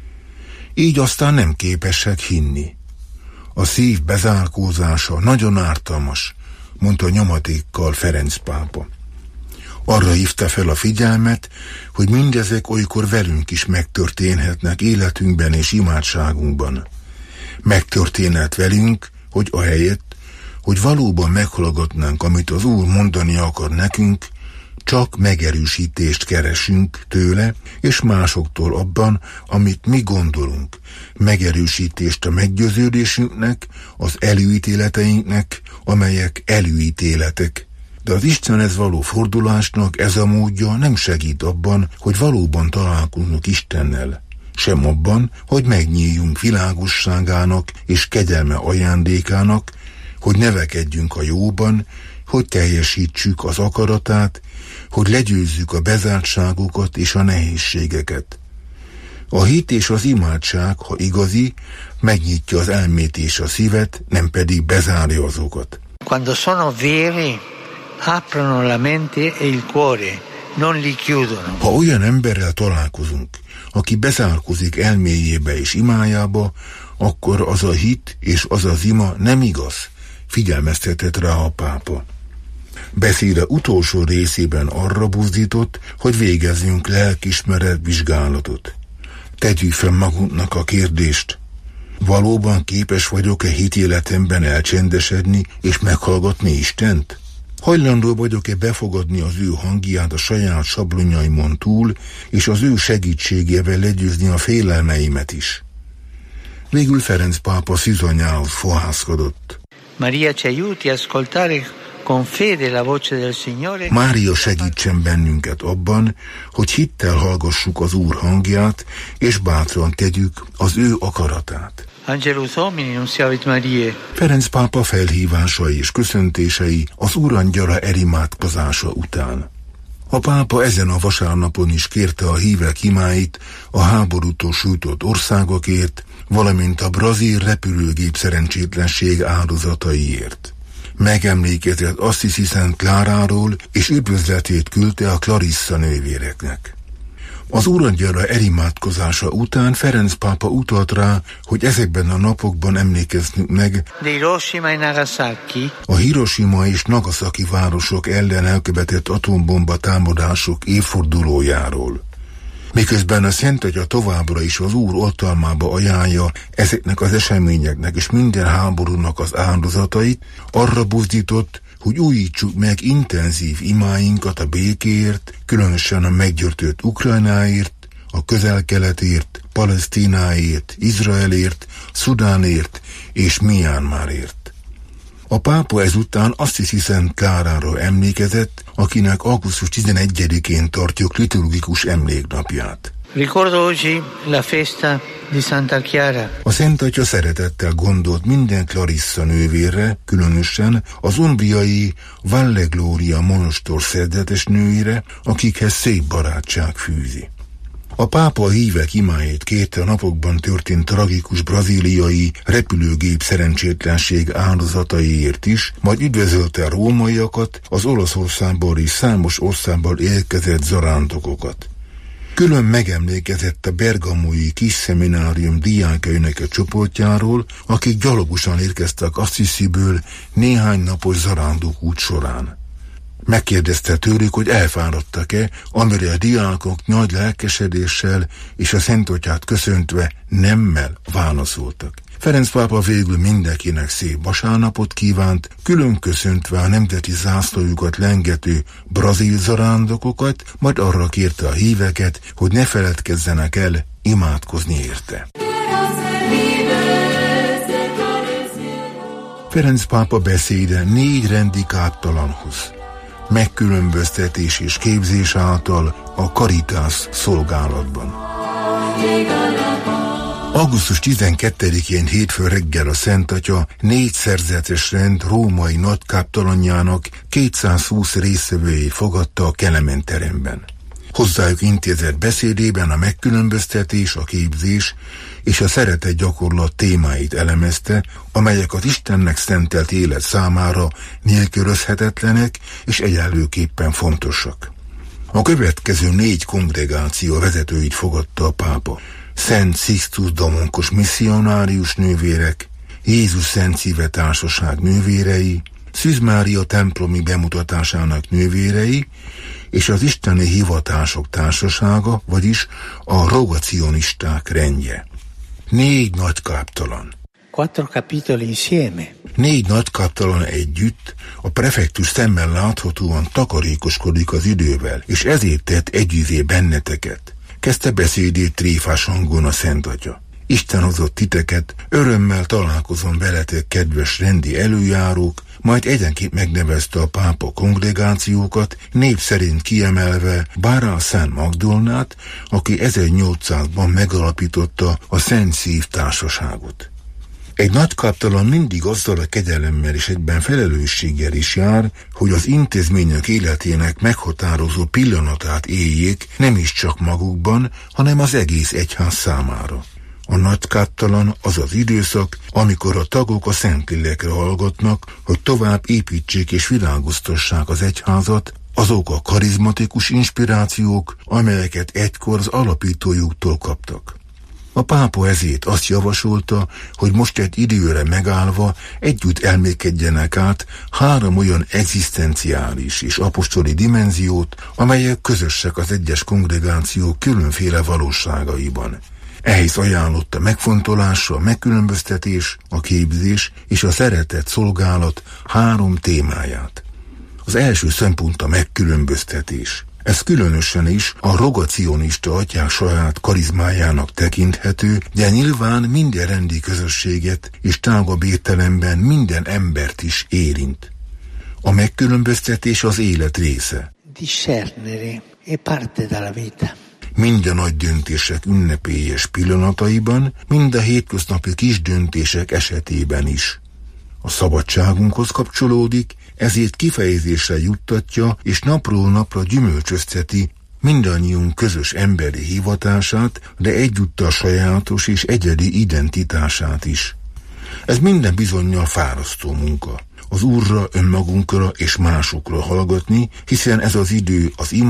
Így aztán nem képesek hinni. A szív bezárkózása nagyon ártalmas, mondta nyomatékkal Ferenc pápa. Arra hívta fel a figyelmet, hogy mindezek olykor velünk is megtörténhetnek életünkben és imádságunkban. Megtörténhet velünk, hogy ahelyett, hogy valóban meghallgatnánk, amit az Úr mondani akar nekünk, csak megerősítést keresünk tőle és másoktól abban, amit mi gondolunk. Megerősítést a meggyőződésünknek, az előítéleteinknek, amelyek előítéletek. De az Istenhez való fordulásnak ez a módja nem segít abban, hogy valóban találkozunk Istennel, sem abban, hogy megnyíljunk világosságának és kegyelme ajándékának, hogy nevekedjünk a jóban, hogy teljesítsük az akaratát, hogy legyőzzük a bezártságokat és a nehézségeket. A hit és az imádság, ha igazi, megnyitja az elmét és a szívet, nem pedig bezárja azokat. Quando sono veri, aprono la mente e il cuore, non li chiudono. Ha olyan emberrel találkozunk, aki bezárkozik elméjébe és imájába, akkor az a hit és az az ima nem igaz, figyelmeztetett rá a pápa. Beszéde utolsó részében arra buzdított, hogy végezzünk lelkiismeret vizsgálatot. Tegyük fel magunknak a kérdést, valóban képes vagyok-e hitéletemben elcsendesedni és meghallgatni Istent? Hajlandó vagyok-e befogadni az ő hangját a saját sablonjaimon túl, és az ő segítségével legyőzni a félelmeimet is? Végül Ferenc pápa szűzanyához fohászkodott. Maria ci aiuti a ascoltare con fede la voce del Signore. Mária segítsen bennünket abban, hogy hittel hallgassuk az Úr hangját, és bátran tegyük az ő akaratát. Angelus Domini nunciavit Mariae. Ferenc pápa felhívásai és köszöntései az Úrangyala elimádkozása után. A pápa ezen a vasárnapon is kérte a hívek imáit a háborútól sújtott országokért, valamint a brazil repülőgép szerencsétlenség áldozataiért. Megemlékezett Assisi Szent Kláráról, és üdvözletét küldte a Clarissa nővéreknek. Az Úrangyala elimádkozása után Ferenc pápa utalt rá, hogy ezekben a napokban emlékeznünk meg a Hiroshima és Nagasaki városok ellen elkövetett atombomba támadások évfordulójáról. Miközben a Szent Atya továbbra is az Úr oltalmába ajánlja ezeknek az eseményeknek és minden háborúnak az áldozatait, arra buzdított, hogy újítsuk meg intenzív imáinkat a békéért, különösen a meggyötört Ukrajnáért, a Közel-Keletért, Palesztináért, Izraelért, Szudánért és Miánmárért. A pápa ezután Assisi Szent Klárára emlékezett, akinek augusztus 11-én tartjuk liturgikus emléknapját. Ricordo oggi la festa di Santa Chiara. A Szent Atya szeretettel gondolt minden Clarissa nővérre, különösen az umbriai Valle Gloria monostor szerzetes nőire, akikhez szép barátság fűzi. A pápa a hívek imáját kérte a napokban történt tragikus brazíliai repülőgép szerencsétlenség áldozataiért is, majd üdvözölte a rómaiakat, az Olaszországból és számos országból érkezett zarándokokat. Külön megemlékezett a bergamói kis szeminárium diákjainak a csoportjáról, akik gyalogosan érkeztek Assisiből néhány napos zarándokút során. Megkérdezte tőlük, hogy elfáradtak-e, amire a diákok nagy lelkesedéssel és a Szent Atyát köszöntve nemmel válaszoltak. Ferenc pápa végül mindenkinek szép vasárnapot kívánt, külön köszöntve a nemzeti zászlójukat lengető brazil zarándokokat, majd arra kérte a híveket, hogy ne feledkezzenek el imádkozni érte. Ferenc pápa beszéde 4 rendi káptalanhoz, megkülönböztetés és képzés által a Caritas szolgálatban. Augusztus 12-én hétfő reggel a Szent Atya 4 szerzetes rend római nagykáptalanjának 220 résztvevőjét fogadta a Kelemen teremben. Hozzájuk intézett beszédében a megkülönböztetés, a képzés és a szeretet gyakorlat témáit elemezte, amelyek az Istennek szentelt élet számára nélkülözhetetlenek és egyenlőképpen fontosak. A következő 4 kongregáció vezetőit fogadta a pápa: Szent Sixtus Domonkos misszionárius nővérek, Jézus Szent Szíve Társaság nővérei, Szűz Mária templomi bemutatásának nővérei, és az Isteni Hivatások Társasága, vagyis a rogacionisták rendje. 4 nagykáptalan. 4 nagykáptalan együtt, a prefektus szemmel láthatóan takarékoskodik az idővel, és ezért tett együvé benneteket. Kezdte beszédét tréfás hangon a Szent Atya. Isten hozott titeket, örömmel találkozom veletek, kedves rendi előjárók, majd egyenként megnevezte a pápa kongregációkat, név szerint kiemelve Bára Szent Magdolnát, aki 1800-ban megalapította a Szent Szív Társaságot. Egy nagykáptalan mindig azzal a kegyelemmel és egyben felelősséggel is jár, hogy az intézmények életének meghatározó pillanatát éljék nem is csak magukban, hanem az egész egyház számára. A nagykáptalan az az időszak, amikor a tagok a Szentlélekre hallgatnak, hogy tovább építsék és világosítassák az egyházat, azok a karizmatikus inspirációk, amelyeket egykor az alapítójuktól kaptak. A pápa ezért azt javasolta, hogy most egy időre megállva együtt elmékedjenek át 3 olyan egzisztenciális és apostoli dimenziót, amelyek közösek az egyes kongregációk különféle valóságaiban. Ehhez ajánlotta megfontolásra a megkülönböztetés, a képzés és a szeretet szolgálat 3 témáját. Az első szempont a megkülönböztetés. Ez különösen is a rogacionista atyák saját karizmájának tekinthető, de nyilván minden rendi közösséget és tágabb értelemben minden embert is érint. A megkülönböztetés az élet része. Discernere è parte della vita. Mind a nagy döntések ünnepélyes pillanataiban, mind a hétköznapi kis döntések esetében is. A szabadságunkhoz kapcsolódik, ezért kifejezésre juttatja és napról napra gyümölcsözteti mindannyiunk közös emberi hivatását, de egyúttal sajátos és egyedi identitását is. Ez minden bizonnyal fárasztó munka. Az Úrra, önmagunkra és másokra hallgatni, hiszen ez az idő az ima,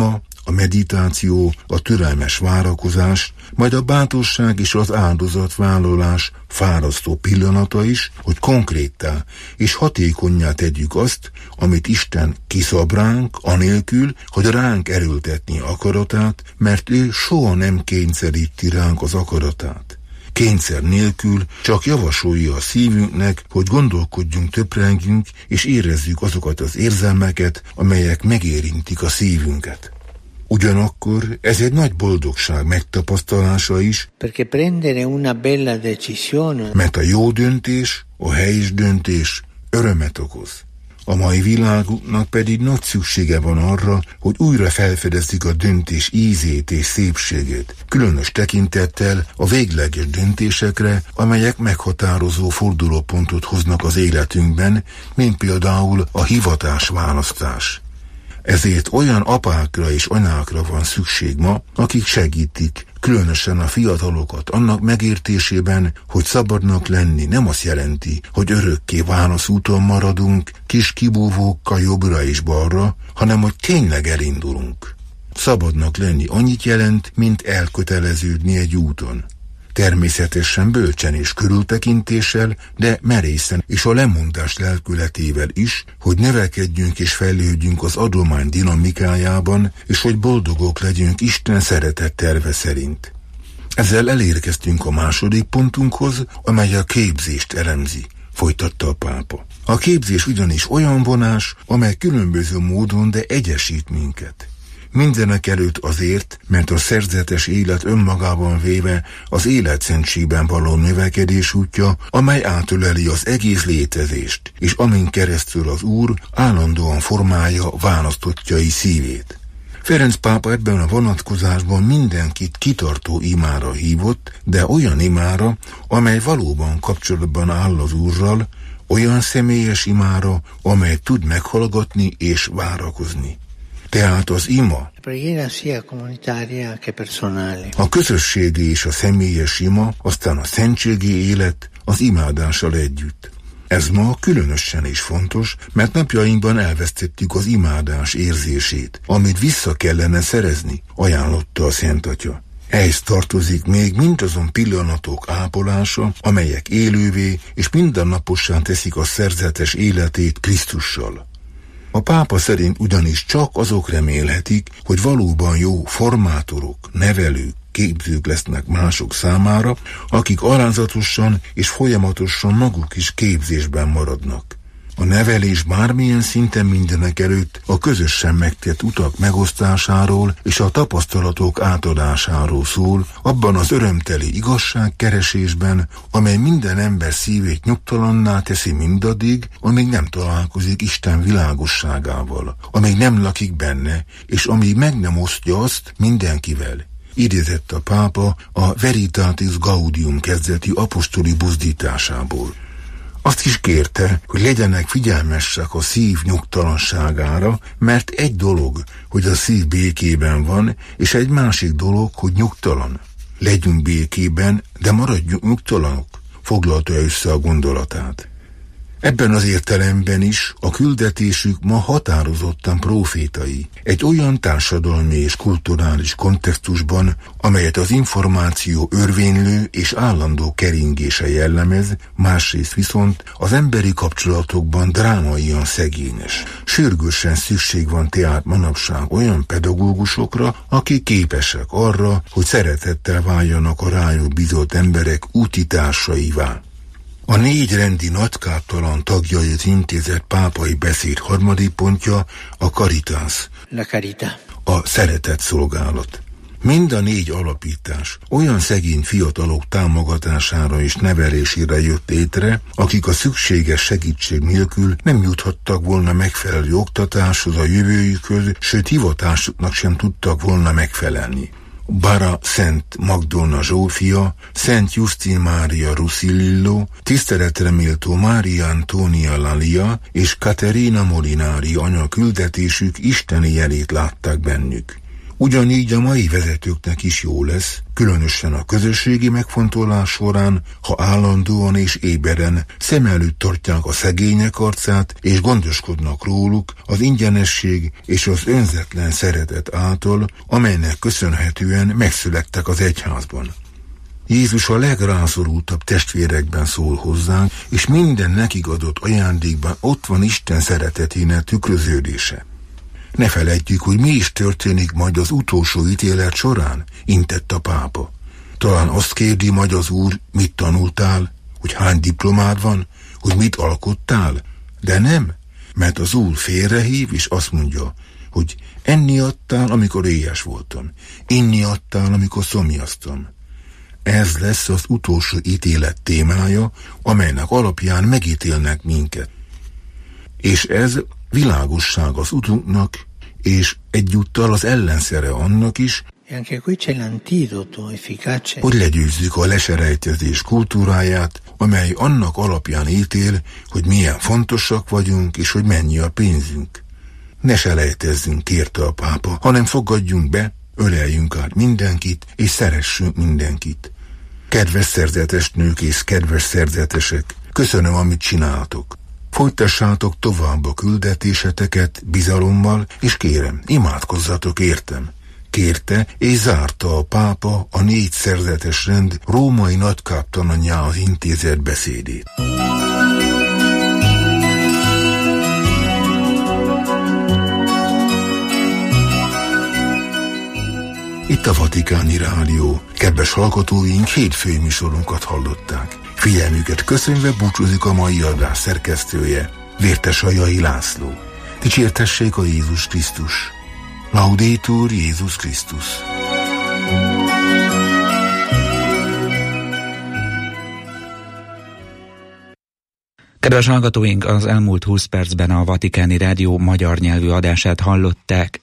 a meditáció, a türelmes várakozás, majd a bátorság és az áldozatvállalás fárasztó pillanata is, hogy konkréttá és hatékonnyá tegyük azt, amit Isten kiszab ránk, anélkül, hogy ránk erőltetni akaratát, mert ő soha nem kényszeríti ránk az akaratát. Kényszer nélkül csak javasolja a szívünknek, hogy gondolkodjunk, töprengjünk és érezzük azokat az érzelmeket, amelyek megérintik a szívünket. Ugyanakkor ez egy nagy boldogság megtapasztalása is, mert a jó döntés, a helyes döntés örömet okoz. A mai világunknak pedig nagy szüksége van arra, hogy újra felfedezzük a döntés ízét és szépségét, különös tekintettel a végleges döntésekre, amelyek meghatározó fordulópontot hoznak az életünkben, mint például a hivatásválasztás. Ezért olyan apákra és anyákra van szükség ma, akik segítik, különösen a fiatalokat annak megértésében, hogy szabadnak lenni nem azt jelenti, hogy örökké válaszúton maradunk, kis kibúvókkal jobbra és balra, hanem hogy tényleg elindulunk. Szabadnak lenni annyit jelent, mint elköteleződni egy úton. Természetesen bölcsen és körültekintéssel, de merészen és a lemondás lelkületével is, hogy növekedjünk és fejlődjünk az adomány dinamikájában, és hogy boldogok legyünk Isten szeretett terve szerint. Ezzel elérkeztünk a második pontunkhoz, amely a képzést elemzi, folytatta a pápa. A képzés ugyanis olyan vonás, amely különböző módon, de egyesít minket. Mindenek előtt azért, mert a szerzetes élet önmagában véve az életszentségben való növekedés útja, amely átöleli az egész létezést, és amin keresztül az Úr állandóan formálja választottjai szívét. Ferenc pápa ebben a vonatkozásban mindenkit kitartó imára hívott, de olyan imára, amely valóban kapcsolatban áll az Úrral, olyan személyes imára, amely tud meghallgatni és várakozni. Tehát az ima, a közösségi és a személyes ima, aztán a szentségi élet az imádással együtt. Ez ma különösen is fontos, mert napjainkban elvesztettük az imádás érzését, amit vissza kellene szerezni, ajánlotta a Szent Atya. Ehhez tartozik még mindazon pillanatok ápolása, amelyek élővé és mindennapossá teszik a szerzetes életét Krisztussal. A pápa szerint ugyanis csak azok remélhetik, hogy valóban jó formátorok, nevelők, képzők lesznek mások számára, akik alázatosan és folyamatosan maguk is képzésben maradnak. A nevelés bármilyen szinten mindenek előtt a közösen megtett utak megosztásáról és a tapasztalatok átadásáról szól, abban az örömteli igazságkeresésben, amely minden ember szívét nyugtalanná teszi mindaddig, amíg nem találkozik Isten világosságával, amíg nem lakik benne, és amíg meg nem osztja azt mindenkivel. Idézett a pápa a Veritatis Gaudium kezdeti apostoli buzdításából. Azt is kérte, hogy legyenek figyelmesek a szív nyugtalanságára, mert egy dolog, hogy a szív békében van, és egy másik dolog, hogy nyugtalan. Legyünk békében, de maradjunk nyugtalanok, foglalta össze a gondolatát. Ebben az értelemben is a küldetésük ma határozottan profétai, egy olyan társadalmi és kulturális kontextusban, amelyet az információ örvénylő és állandó keringése jellemez, másrészt viszont az emberi kapcsolatokban drámaian szegényes. Sürgősen szükség van tehát manapság olyan pedagógusokra, akik képesek arra, hogy szeretettel váljanak a rájuk bízott emberek útitársaivá. A 4 rendi nagykáptalan tagjait intézett pápai beszéd harmadik pontja a Caritas, a szeretet szolgálat. Mind a 4 alapítás olyan szegény fiatalok támogatására és nevelésére jött létre, akik a szükséges segítség nélkül nem juthattak volna megfelelő oktatáshoz a jövőjükhöz, sőt hivatásuknak sem tudtak volna megfelelni. Bara Szent Magdolna Zsófia, Szent Justin Mária Rusilillo, tiszteletre méltó Mária Antonia Lalia és Caterina Molinari anya küldetésük isteni jelét látták bennük. Ugyanígy a mai vezetőknek is jó lesz, különösen a közösségi megfontolás során, ha állandóan és éberen szem előtt tartják a szegények arcát, és gondoskodnak róluk az ingyenesség és az önzetlen szeretet által, amelynek köszönhetően megszülettek az egyházban. Jézus a legrászorultabb testvérekben szól hozzánk, és minden nekik adott ajándékban ott van Isten szeretetének tükröződése. Ne feledjük, hogy mi is történik majd az utolsó ítélet során, intett a pápa. Talán azt kérdi majd az Úr, mit tanultál, hogy hány diplomád van, hogy mit alkottál, de nem, mert az Úr félrehív, és azt mondja, hogy enni adtál, amikor éhes voltam, inni adtál, amikor szomjaztam. Ez lesz az utolsó ítélet témája, amelynek alapján megítélnek minket. És ez világosság az utunknak, és egyúttal az ellenszere annak is, hogy legyőzzük a leselejtezés kultúráját, amely annak alapján ítél, hogy milyen fontosak vagyunk, és hogy mennyi a pénzünk. Ne selejtezzünk, kérte a pápa, hanem fogadjunk be, öleljünk át mindenkit, és szeressünk mindenkit. Kedves szerzetes nők és kedves szerzetesek, köszönöm, amit csináltok. Folytassátok tovább a küldetéseteket bizalommal, és kérem, imádkozzatok értem. Kérte és zárta a pápa a 4 szerzetes rend római nagykáptananyjához intézett beszédét. Itt a Vatikáni Rádió. Kedves hallgatóink, hétfői műsorunkat hallották. Figyelmüket köszönve búcsúzik a mai adás szerkesztője, Vértesajai László. Dicsértessék a Jézus Krisztus. Laudetur Jézus Krisztus. Kedves hallgatóink, az elmúlt 20 percben a Vatikáni Rádió magyar nyelvű adását hallották.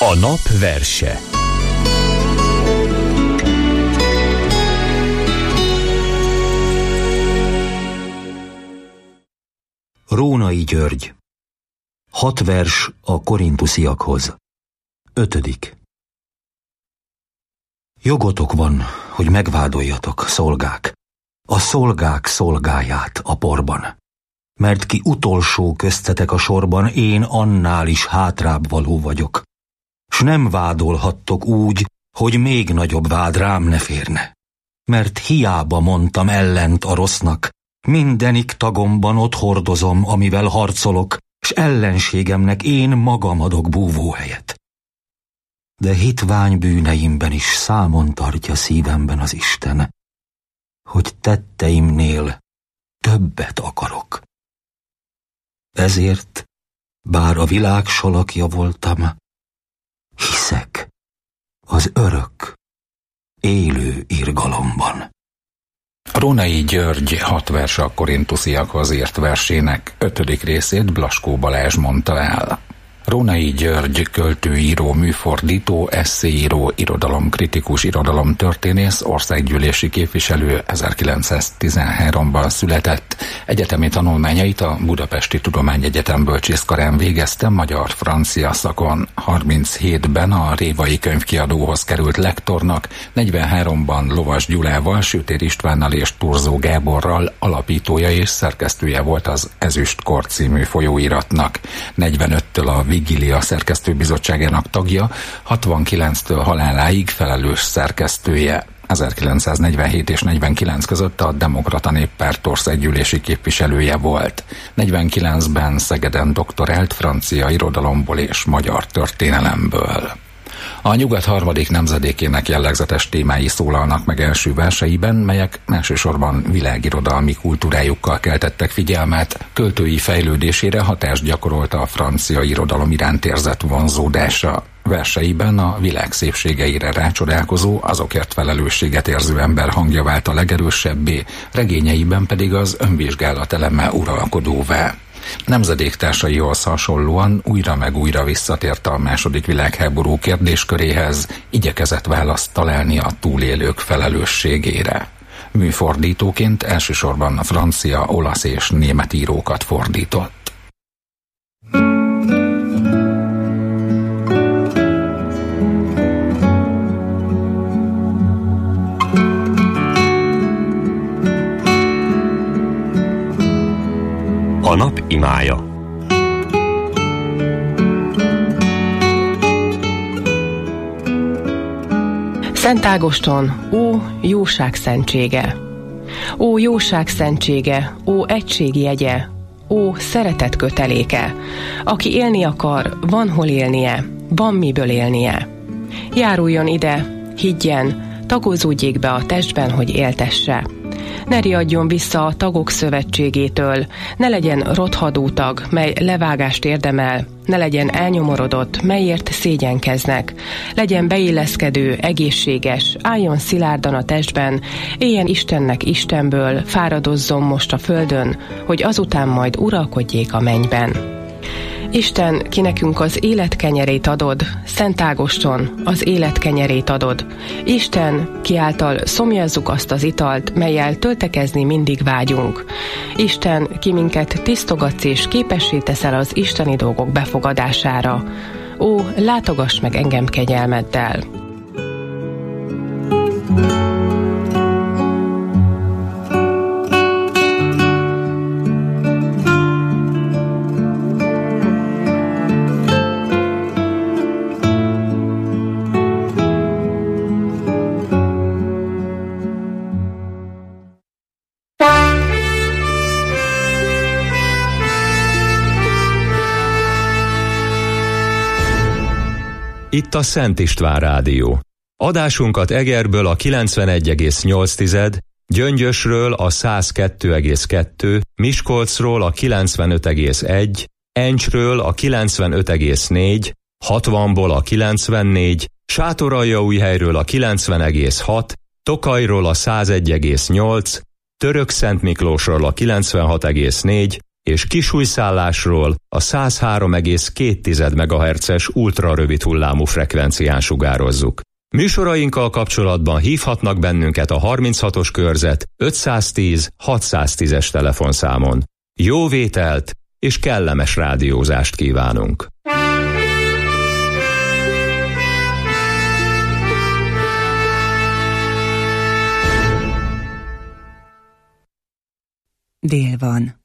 A nap verse. Rónai György. 6 vers a korintusziakhoz. 5. Jogotok van, hogy megvádoljatok, szolgák, a szolgák szolgáját a porban. Mert ki utolsó köztetek a sorban, én annál is hátrább való vagyok. S nem vádolhattok úgy, hogy még nagyobb vád rám ne férne. Mert hiába mondtam ellent a rossznak, mindenik tagomban ott hordozom, amivel harcolok, s ellenségemnek én magam adok búvóhelyet. De hitvány bűneimben is számon tartja szívemben az Isten, hogy tetteimnél többet akarok. Ezért, bár a világ salakja voltam, hiszek az örök, élő irgalomban. Rónai György 6 vers a korintusziakhoz írt versének 5. részét Blaskó Balázs mondta el. Rónai György költőíró, műfordító, esszéíró, irodalomkritikus, irodalomtörténész, országgyűlési képviselő, 1913-ban született. Egyetemi tanulmányait a Budapesti Tudományegyetem bölcsészkarán végezte magyar-francia szakon. 37-ben a Révai Könyvkiadóhoz került lektornak, 43-ban Lovas Gyulával, Sütér Istvánnal és Turzó Gáborral alapítója és szerkesztője volt az Ezüstkor című folyóiratnak. 45-től a Vigília szerkesztőbizottságának tagja, 69-től haláláig felelős szerkesztője. 1947 és 49 között a Demokrata Néppárt országgyűlési képviselője volt. 49-ben Szegeden doktorált francia irodalomból és magyar történelemből. A nyugat harmadik nemzedékének jellegzetes témái szólalnak meg első verseiben, melyek elsősorban világirodalmi kultúrájukkal keltettek figyelmet, költői fejlődésére hatást gyakorolta a francia irodalom iránt érzett vonzódása. Verseiben a világ szépségeire rácsodálkozó, azokért felelősséget érző ember hangja vált a legerősebbé, regényeiben pedig az önvizsgálat eleme uralkodóvá. Nemzedéktársaihoz hasonlóan újra meg újra visszatért a II. Világháború kérdésköréhez, igyekezett választ találni a túlélők felelősségére. Műfordítóként elsősorban francia, olasz és német írókat fordított. A nap imája. Szent Ágoston, ó jóság szentsége! Ó jóság szentsége, ó egység jegye, ó szeretet köteléke! Aki élni akar, van hol élnie, van miből élnie. Járuljon ide, higgyen, tagozódjék be a testben, hogy éltesse. Ne riadjon vissza a tagok szövetségétől, ne legyen rothadó tag, mely levágást érdemel, ne legyen elnyomorodott, melyért szégyenkeznek, legyen beilleszkedő, egészséges, álljon szilárdan a testben, éljen Istennek Istenből, fáradozzon most a földön, hogy azután majd uralkodjék a mennyben. Isten, ki nekünk az élet kenyerét adod, Szent Ágoston, az élet kenyerét adod. Isten, ki által szomjazzuk azt az italt, mellyel töltekezni mindig vágyunk. Isten, ki minket tisztogatsz és képessé teszel az isteni dolgok befogadására. Ó, látogass meg engem kegyelmeddel! Itt a Szent István Rádió. Adásunkat Egerből a 91,8, Gyöngyösről a 102,2, Miskolcról a 95,1, Encsről a 95,4, 60-ból a 94, Sátoraljaújhelyről a 90,6, Tokajról a 101,8, Törökszentmiklósról a 96,4, és kisújszállásról a 103,2 MHz-es ultrarövid hullámú frekvencián sugározzuk. Műsorainkkal kapcsolatban hívhatnak bennünket a 36-os körzet 510 610-es telefonszámon. Jó vételt és kellemes rádiózást kívánunk! Dél van.